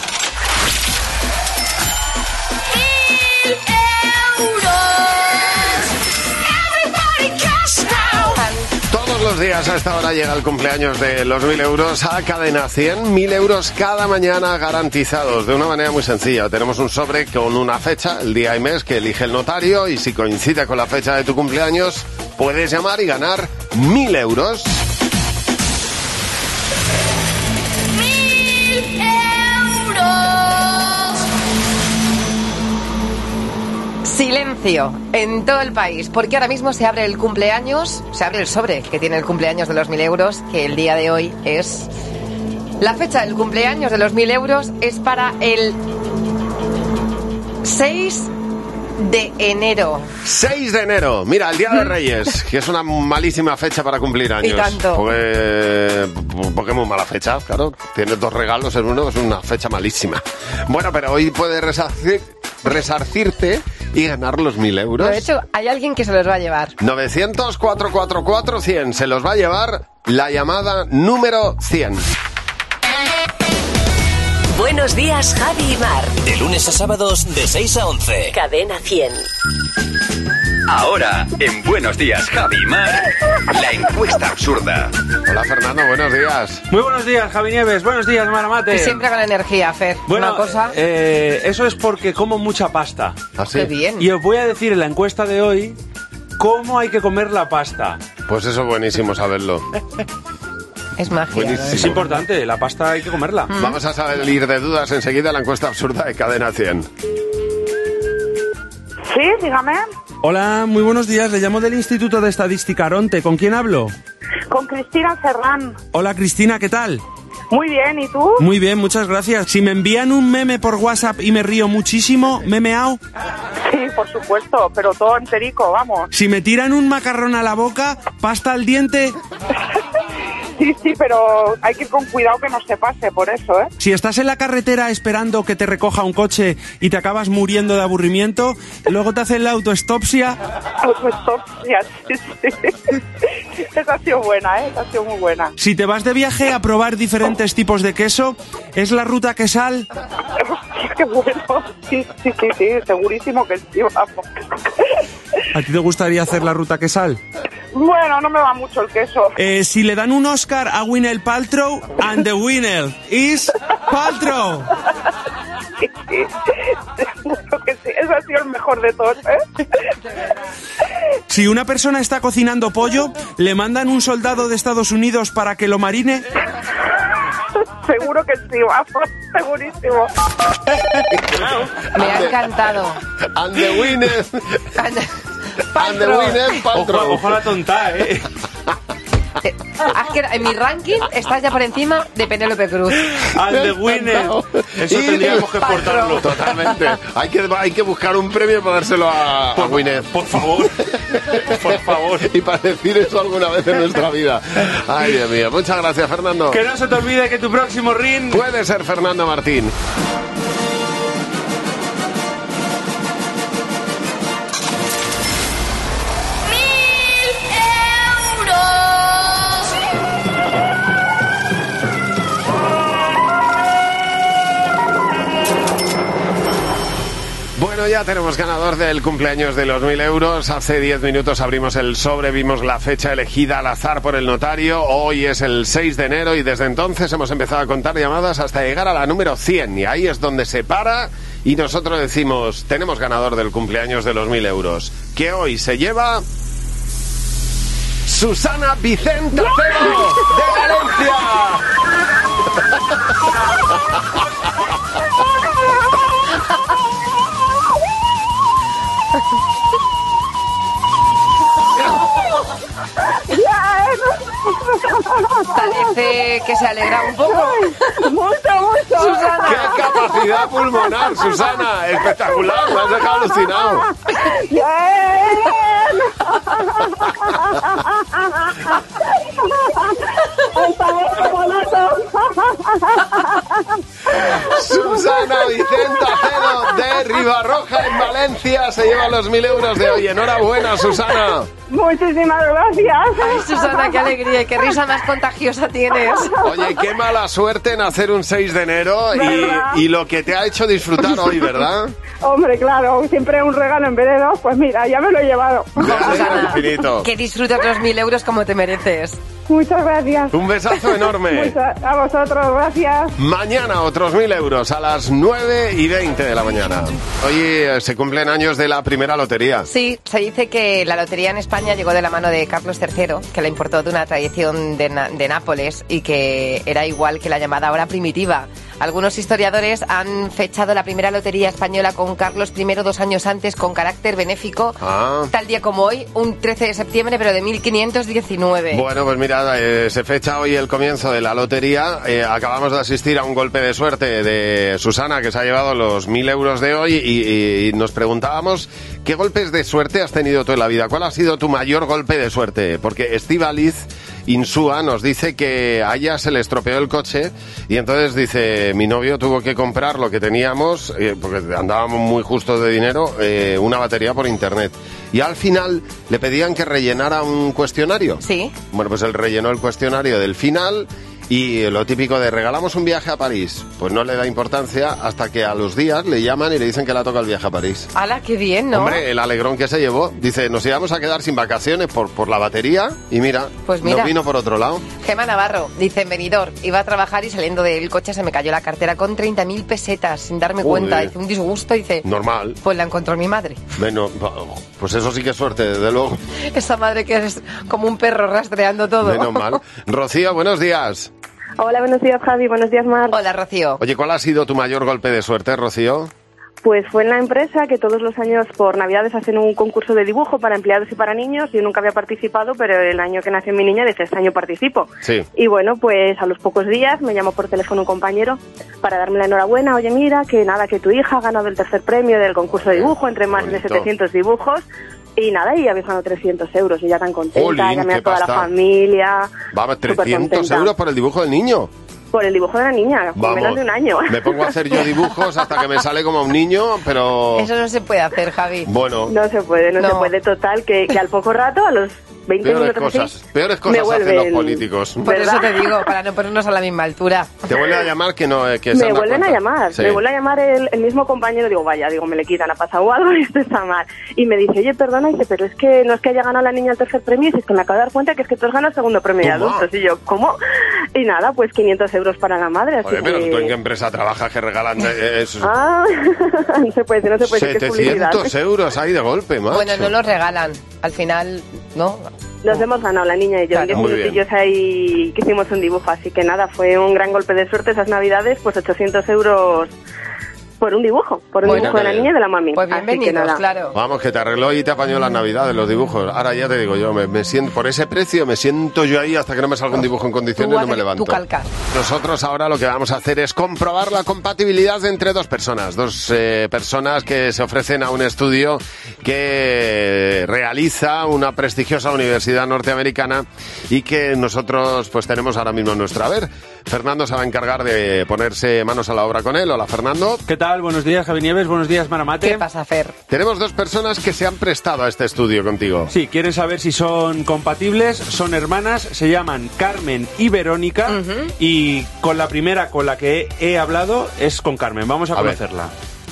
S3: Todos los días a esta hora llega el cumpleaños de los 1.000 euros a Cadena 100. 1.000 euros cada mañana garantizados de una manera muy sencilla. Tenemos un sobre con una fecha, el día y mes que elige el notario, y si coincide con la fecha de tu cumpleaños puedes llamar y ganar 1.000 euros.
S5: 1.000 euros.
S4: Silencio en todo el país, porque ahora mismo se abre el sobre que tiene el cumpleaños de los 1.000 euros, que el día de hoy es... La fecha del cumpleaños de los 1.000 euros es para el 6 de enero.
S3: 6 de enero, mira, el Día de Reyes, que es una malísima fecha para cumplir años.
S4: Y tanto.
S3: Porque es muy mala fecha, claro. Tienes 2 regalos en uno, es una fecha malísima. Bueno, pero hoy puedes resarcir resarcirte y ganar los 1.000 euros.
S4: De hecho, hay alguien que se los va a llevar.
S3: 900-444-100. Se los va a llevar la llamada número 100.
S2: Buenos días, Javi y Mar. De lunes a sábados de 6 a 11. Cadena 100.
S1: Ahora, en Buenos Días, Javi y Mar, la encuesta absurda.
S3: Hola, Fernando, buenos días.
S6: Muy buenos días, Javi Nieves. Buenos días, Maramate.
S4: Y siempre con energía, Fer.
S6: Bueno,
S4: una cosa...
S6: eso es porque como mucha pasta.
S3: ¿Así?
S4: Qué bien.
S6: Y os voy a decir en la encuesta de hoy cómo hay que comer la pasta.
S3: Pues eso es buenísimo saberlo.
S4: Es magia.
S3: Buenísimo.
S6: Es importante, la pasta hay que comerla.
S3: Vamos a salir de dudas enseguida la encuesta absurda de Cadena 100.
S21: Sí, dígame.
S6: Hola, muy buenos días. Le llamo del Instituto de Estadística Aronte. ¿Con quién hablo?
S21: Con Cristina Serrán.
S6: Hola, Cristina, ¿qué tal?
S21: Muy bien, ¿y tú?
S6: Muy bien, muchas gracias. Si me envían un meme por WhatsApp y me río muchísimo, ¿memeao?
S21: Sí, por supuesto, pero todo enterico, vamos.
S6: Si me tiran un macarrón a la boca, pasta al diente...
S21: Sí, pero hay que ir con cuidado que no se pase por eso, ¿eh?
S6: Si estás en la carretera esperando que te recoja un coche y te acabas muriendo de aburrimiento, luego te hacen la autoestopsia.
S21: Autoestopsia, sí. Esa ha sido buena, ¿eh? Esa ha sido muy buena.
S6: Si te vas de viaje a probar diferentes tipos de queso, ¿es la ruta quesal?
S21: Hostia, qué bueno. Sí, segurísimo que sí, vamos.
S6: ¿A ti te gustaría hacer la ruta quesal?
S21: Bueno, no me va mucho el queso.
S6: Si le dan un Oscar a Gwyneth Paltrow, and the winner is Paltrow.
S21: Sí, seguro que sí. Ese ha sido el mejor de todos, ¿eh?
S6: Si una persona está cocinando pollo, ¿le mandan un soldado de Estados Unidos para que lo marine?
S21: Seguro que sí, vamos, segurísimo.
S4: Me ha encantado.
S3: And the winner. And the winner, Paltrow.
S6: Ojo a la tonta, ¿eh?
S4: En mi ranking estás ya por encima de Penélope Cruz.
S6: And the winner. Eso tendríamos que exportarlo.
S3: Totalmente. Hay que buscar un premio para dárselo a Gwyneth.
S6: Por favor. Por favor.
S3: Y para decir eso alguna vez en nuestra vida. Ay, Dios mío. Muchas gracias, Fernando.
S6: Que no se te olvide que tu próximo ring
S3: puede ser Fernando Martín. Bueno, ya tenemos ganador del cumpleaños de los 1.000 euros. Hace 10 minutos abrimos el sobre, vimos la fecha elegida al azar por el notario. Hoy es el 6 de enero y desde entonces hemos empezado a contar llamadas hasta llegar a la número 100. Y ahí es donde se para y nosotros decimos, tenemos ganador del cumpleaños de los 1.000 euros. Que hoy se lleva... Susana Vicente Acero, de Valencia.
S4: Parece que se alegra un poco.
S21: Mucho.
S4: Susana.
S3: ¡Qué capacidad pulmonar, Susana! Espectacular, me has dejado alucinado. Susana Vicente Acero de Ribarroja en Valencia se lleva los 1.000 euros de hoy. Enhorabuena, Susana.
S21: Muchísimas gracias.
S4: Ay, Susana, qué alegría y qué risa más contagiosa tienes.
S3: Oye, qué mala suerte en hacer un 6 de enero y lo que te ha hecho disfrutar hoy, ¿verdad?
S21: Hombre, claro, siempre un regalo en vez de dos, pues mira, ya me lo he llevado.
S4: Susana,
S3: infinito.
S4: Que disfrutes los 1.000 euros como te mereces.
S21: Muchas gracias.
S3: Un besazo enorme.
S21: A vosotros, gracias.
S3: Mañana otros 1.000 euros a las 9:20 de la mañana. Oye, se cumplen años de la primera lotería.
S4: Sí, se dice que la lotería en España llegó de la mano de Carlos III, que la importó de una tradición de Nápoles y que era igual que la llamada hora primitiva. Algunos historiadores han fechado la primera lotería española con Carlos I 2 años antes con carácter benéfico, tal día como hoy, un 13 de septiembre, pero de 1519.
S3: Bueno, pues mira, se fecha hoy el comienzo de la lotería. Acabamos de asistir a un golpe de suerte de Susana, que se ha llevado los 1.000 euros de hoy, y nos preguntábamos, ¿qué golpes de suerte has tenido tú en la vida? ¿Cuál ha sido tu mayor golpe de suerte? Porque Estíbaliz Insúa nos dice que a ella se le estropeó el coche y entonces dice, mi novio tuvo que comprar lo que teníamos, porque andábamos muy justos de dinero, una batería por internet. Y al final le pedían que rellenara un cuestionario.
S4: Sí.
S3: Bueno, pues él rellenó el cuestionario del final y lo típico de regalamos un viaje a París. Pues no le da importancia hasta que a los días le llaman y le dicen que le toca el viaje a París.
S4: ¡Hala, qué bien!, ¿no?
S3: Hombre, el alegrón que se llevó. Dice, nos íbamos a quedar sin vacaciones por la batería y mira,
S4: pues mira,
S3: nos vino por otro lado.
S4: Gema Navarro dice, en Benidorm, iba a trabajar y saliendo del coche se me cayó la cartera con 30.000 pesetas sin darme cuenta. Dice, un disgusto, dice...
S3: Normal.
S4: Pues la encontró mi madre.
S3: Bueno, pues eso sí que es suerte, desde luego.
S4: Esa madre que es como un perro rastreando todo.
S3: Menos mal. Rocío, buenos días.
S8: Hola, buenos días, Javi. Buenos días, Mar.
S4: Hola, Rocío.
S3: Oye, ¿cuál ha sido tu mayor golpe de suerte, Rocío?
S8: Pues fue en la empresa que todos los años por Navidades hacen un concurso de dibujo para empleados y para niños. Yo nunca había participado, pero el año que nació mi niña dije, este año participo.
S3: Sí.
S8: Y bueno, pues a los pocos días me llamó por teléfono un compañero para darme la enhorabuena. Oye, mira, que nada, que tu hija ha ganado el tercer premio del concurso de dibujo entre más de 700 dibujos. Y nada, y habéis ganado 300 euros y ya tan contenta,
S3: Jolín,
S8: llamé a toda
S3: pasta.
S8: la familia.
S3: Vamos, 300 euros por el dibujo del niño.
S8: Por el dibujo de la niña, con menos de un año.
S3: Me pongo a hacer yo dibujos hasta que me sale como un niño, pero...
S4: Eso no se puede hacer, Javi.
S3: Bueno.
S8: No se puede, no se puede. Total, que al poco rato, a los 20 minutos así,
S3: peores cosas hacen los políticos.
S4: Por eso te digo, para no ponernos a la misma altura.
S3: Te vuelve a llamar que no... Que
S8: me vuelven a llamar, sí. Me vuelve a llamar el mismo compañero. Digo, vaya, me le quitan, ha pasado algo y esto está mal. Y me dice, oye, perdona, dice, pero es que no es que haya ganado la niña el tercer premio, y dice, es que me acabo de dar cuenta que es que tú has ganado el segundo premio de adultos. Y yo, ¿cómo? Y nada, pues 500 euros para la madre.
S3: Oye, pero ¿tú en qué empresa trabajas que regalan eso?
S8: No se puede,
S3: 700 euros ahí de golpe, macho.
S4: Bueno, no los regalan, al final, ¿no?
S8: Nos hemos ganado la niña y yo, 10 minutillos ahí que hicimos un dibujo, así que nada, fue un gran golpe de suerte esas Navidades, pues 800 euros por un dibujo, dibujo de la niña y de la mami.
S4: Pues bienvenidos, claro.
S3: Vamos, que te arregló y te apañó las Navidades, los dibujos. Ahora ya te digo yo, me siento, por ese precio me siento yo ahí hasta que no me salga un dibujo en condiciones y no me levanto.
S4: Tú calcas.
S3: Nosotros ahora lo que vamos a hacer es comprobar la compatibilidad entre dos personas que se ofrecen a un estudio que realiza una prestigiosa universidad norteamericana y que nosotros pues tenemos ahora mismo en nuestro haber. Fernando se va a encargar de ponerse manos a la obra con él. Hola, Fernando.
S10: ¿Qué tal? Buenos días, Javi Nieves. Buenos días, Maramate.
S4: ¿Qué pasa, Fer?
S3: Tenemos dos personas que se han prestado a este estudio contigo.
S10: Sí, quieren saber si son compatibles. Son hermanas, se llaman Carmen y Verónica. Y con la primera con la que he hablado es con Carmen. Vamos a conocerla.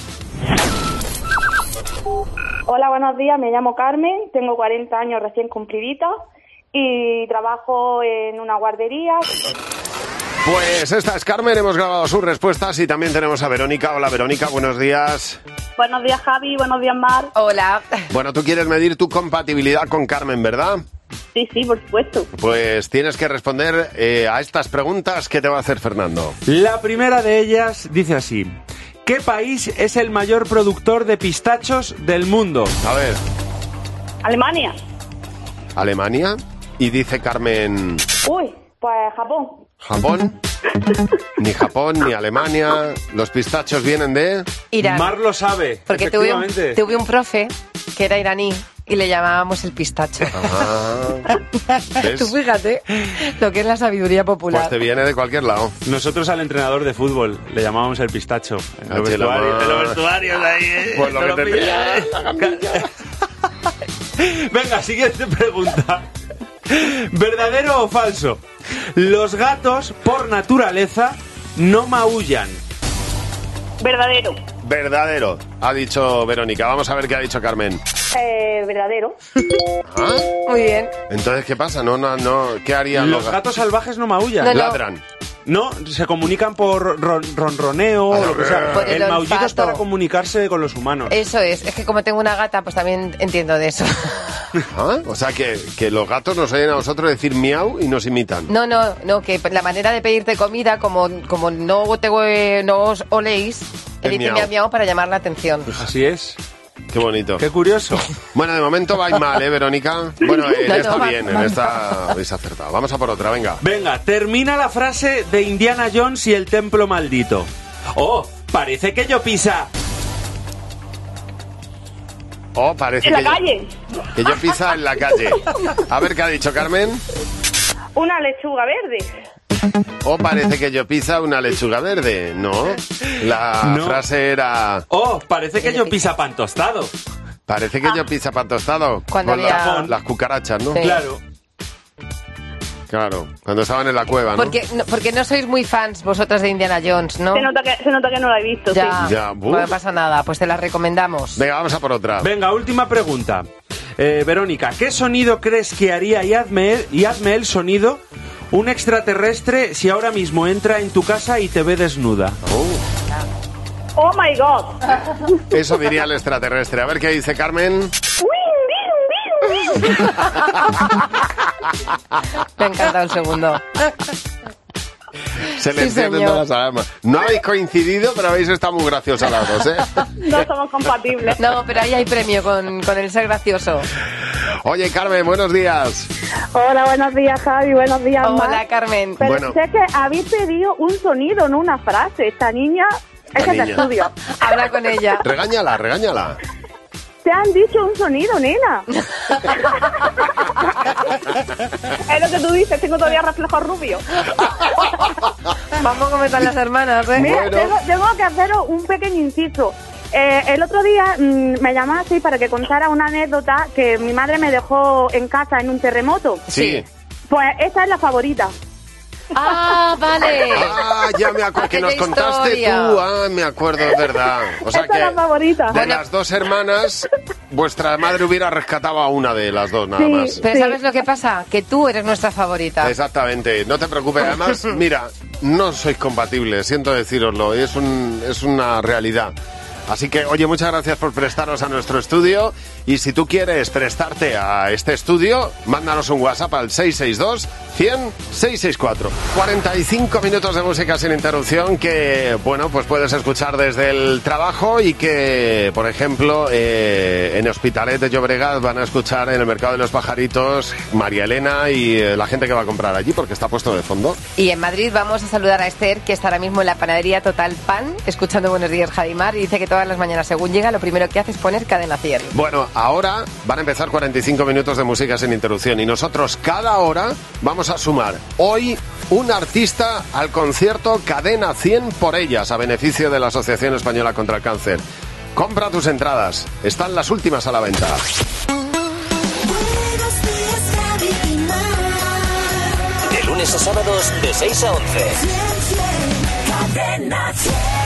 S21: Hola, buenos días. Me llamo Carmen, tengo 40 años recién cumplidita y trabajo en una guardería.
S3: Pues esta es Carmen, hemos grabado sus respuestas y también tenemos a Verónica. Hola, Verónica, buenos días.
S21: Buenos días, Javi, buenos días, Mar.
S4: Hola.
S3: Bueno, tú quieres medir tu compatibilidad con Carmen, ¿verdad?
S21: Sí, por supuesto.
S3: Pues tienes que responder a estas preguntas que te va a hacer Fernando.
S10: La primera de ellas dice así: ¿qué país es el mayor productor de pistachos del mundo?
S3: A ver.
S21: Alemania.
S3: ¿Alemania? Y dice Carmen...
S21: Uy, pues Japón.
S3: ¿Japón? Ni Japón, ni Alemania. Los pistachos vienen de...
S4: Irán.
S10: Mar lo sabe,
S4: porque tuve un profe que era iraní y le llamábamos el pistacho.
S3: ¿Ves?
S4: Tú fíjate lo que es la sabiduría popular.
S3: Pues te viene de cualquier lado.
S10: Nosotros al entrenador de fútbol le llamábamos el pistacho. En los vestuarios ahí,
S3: pues lo que te pilla.
S10: Venga, siguiente pregunta. ¿Verdadero o falso? Los gatos, por naturaleza, no maullan.
S21: Verdadero.
S3: Verdadero, ha dicho Verónica. Vamos a ver qué ha dicho Carmen.
S21: Verdadero.
S3: ¿Ah?
S4: Muy bien.
S3: Entonces, ¿qué pasa? No, ¿qué harían
S10: los gatos salvajes no maullan.
S3: Ladran.
S10: No, se comunican por ronroneo o lo que sea.
S4: Por el
S10: maullido es
S4: olfato.
S10: para comunicarse con los humanos.
S4: Eso es que como tengo una gata, pues también entiendo de eso.
S3: ¿Ah? O sea, que los gatos nos oyen a nosotros decir miau y nos imitan.
S4: No, que la manera de pedirte comida, como no os oléis, te dicen miau miau para llamar la atención.
S10: Así es.
S3: Qué bonito.
S10: Qué curioso.
S3: Bueno, de momento vais mal, Verónica? Bueno, en esta habéis acertado. Vamos a por otra, venga.
S10: Venga, termina la frase de Indiana Jones y el templo maldito. Oh, parece que yo pisa.
S3: Oh, parece
S21: en la calle.
S3: Que yo pisa en la calle. A ver qué ha dicho Carmen.
S21: Una lechuga verde.
S3: O parece que yo pisa una lechuga verde, ¿no? La frase era...
S10: parece que yo pisa pan tostado.
S3: Parece que yo pisa pan tostado.
S4: Cuando
S3: con
S4: había...
S3: las cucarachas, ¿no?
S4: Sí.
S3: Claro, cuando estaban en la cueva, ¿no?
S4: Porque no sois muy fans vosotras de Indiana Jones, ¿no?
S21: Se nota que no la he visto,
S4: ya,
S21: sí.
S4: No pasa nada, pues te la recomendamos.
S3: Venga, vamos a por otra.
S10: Venga, última pregunta. Verónica, ¿qué sonido crees que haría, y hazme el sonido, un extraterrestre si ahora mismo entra en tu casa y te ve desnuda?
S21: Oh my God.
S3: Eso diría el extraterrestre. A ver qué dice Carmen.
S4: Me ha encantado el segundo.
S3: Se le encienden todas las alarmas. No habéis coincidido, pero habéis estado muy graciosos las dos, ¿eh?
S21: No somos compatibles.
S4: No, pero ahí hay premio con el ser gracioso.
S3: Oye, Carmen, buenos días.
S21: Hola, buenos días, Javi, buenos días,
S4: Hola,
S21: Mar.
S4: Carmen.
S21: Pero
S3: Bueno.
S21: sé que habéis pedido un sonido, no una frase. Esta niña es que te estudio.
S4: Habla con ella.
S3: Regáñala.
S21: Te han dicho un sonido, nena. Es lo que tú dices, tengo todavía reflejos rubios.
S4: Vamos a comentar las hermanas, ¿eh?
S21: Mira, tengo que haceros un pequeño inciso. El otro día me llamaste para que contara una anécdota que mi madre me dejó en casa en un terremoto.
S3: Sí.
S21: Pues esa es la favorita.
S4: Ah, vale.
S3: Ya me acuerdo que nos
S4: Aquella
S3: contaste
S4: historia.
S3: tú. Me acuerdo, es verdad. O sea
S21: Esa es la
S3: que
S21: favorita.
S3: de las dos hermanas, vuestra madre hubiera rescatado a una de las dos, nada más.
S4: Pero ¿sabes lo que pasa? Que tú eres nuestra favorita.
S3: Exactamente, no te preocupes. Además, mira, no sois compatibles, siento decíroslo, es una realidad. Así que, oye, muchas gracias por prestaros a nuestro estudio. Y si tú quieres prestarte a este estudio, mándanos un WhatsApp al 662-100-664. 45 minutos de música sin interrupción que, bueno, pues puedes escuchar desde el trabajo y que, por ejemplo, en Hospitalet de Llobregat van a escuchar en el Mercado de los Pajaritos María Elena y la gente que va a comprar allí porque está puesto de fondo.
S4: Y en Madrid vamos a saludar a Esther, que está ahora mismo en la panadería Total Pan, escuchando Buenos Días, Javimar, y dice que todas las mañanas, según llega, lo primero que hace es poner Cadena 100.
S3: Bueno, ahora van a empezar 45 minutos de música sin interrupción y nosotros cada hora vamos a sumar hoy un artista al concierto Cadena 100 por ellas, a beneficio de la Asociación Española contra el Cáncer. Compra tus entradas, están las últimas a la venta.
S2: De lunes a sábados de 6 a 11.
S11: Cadena 100.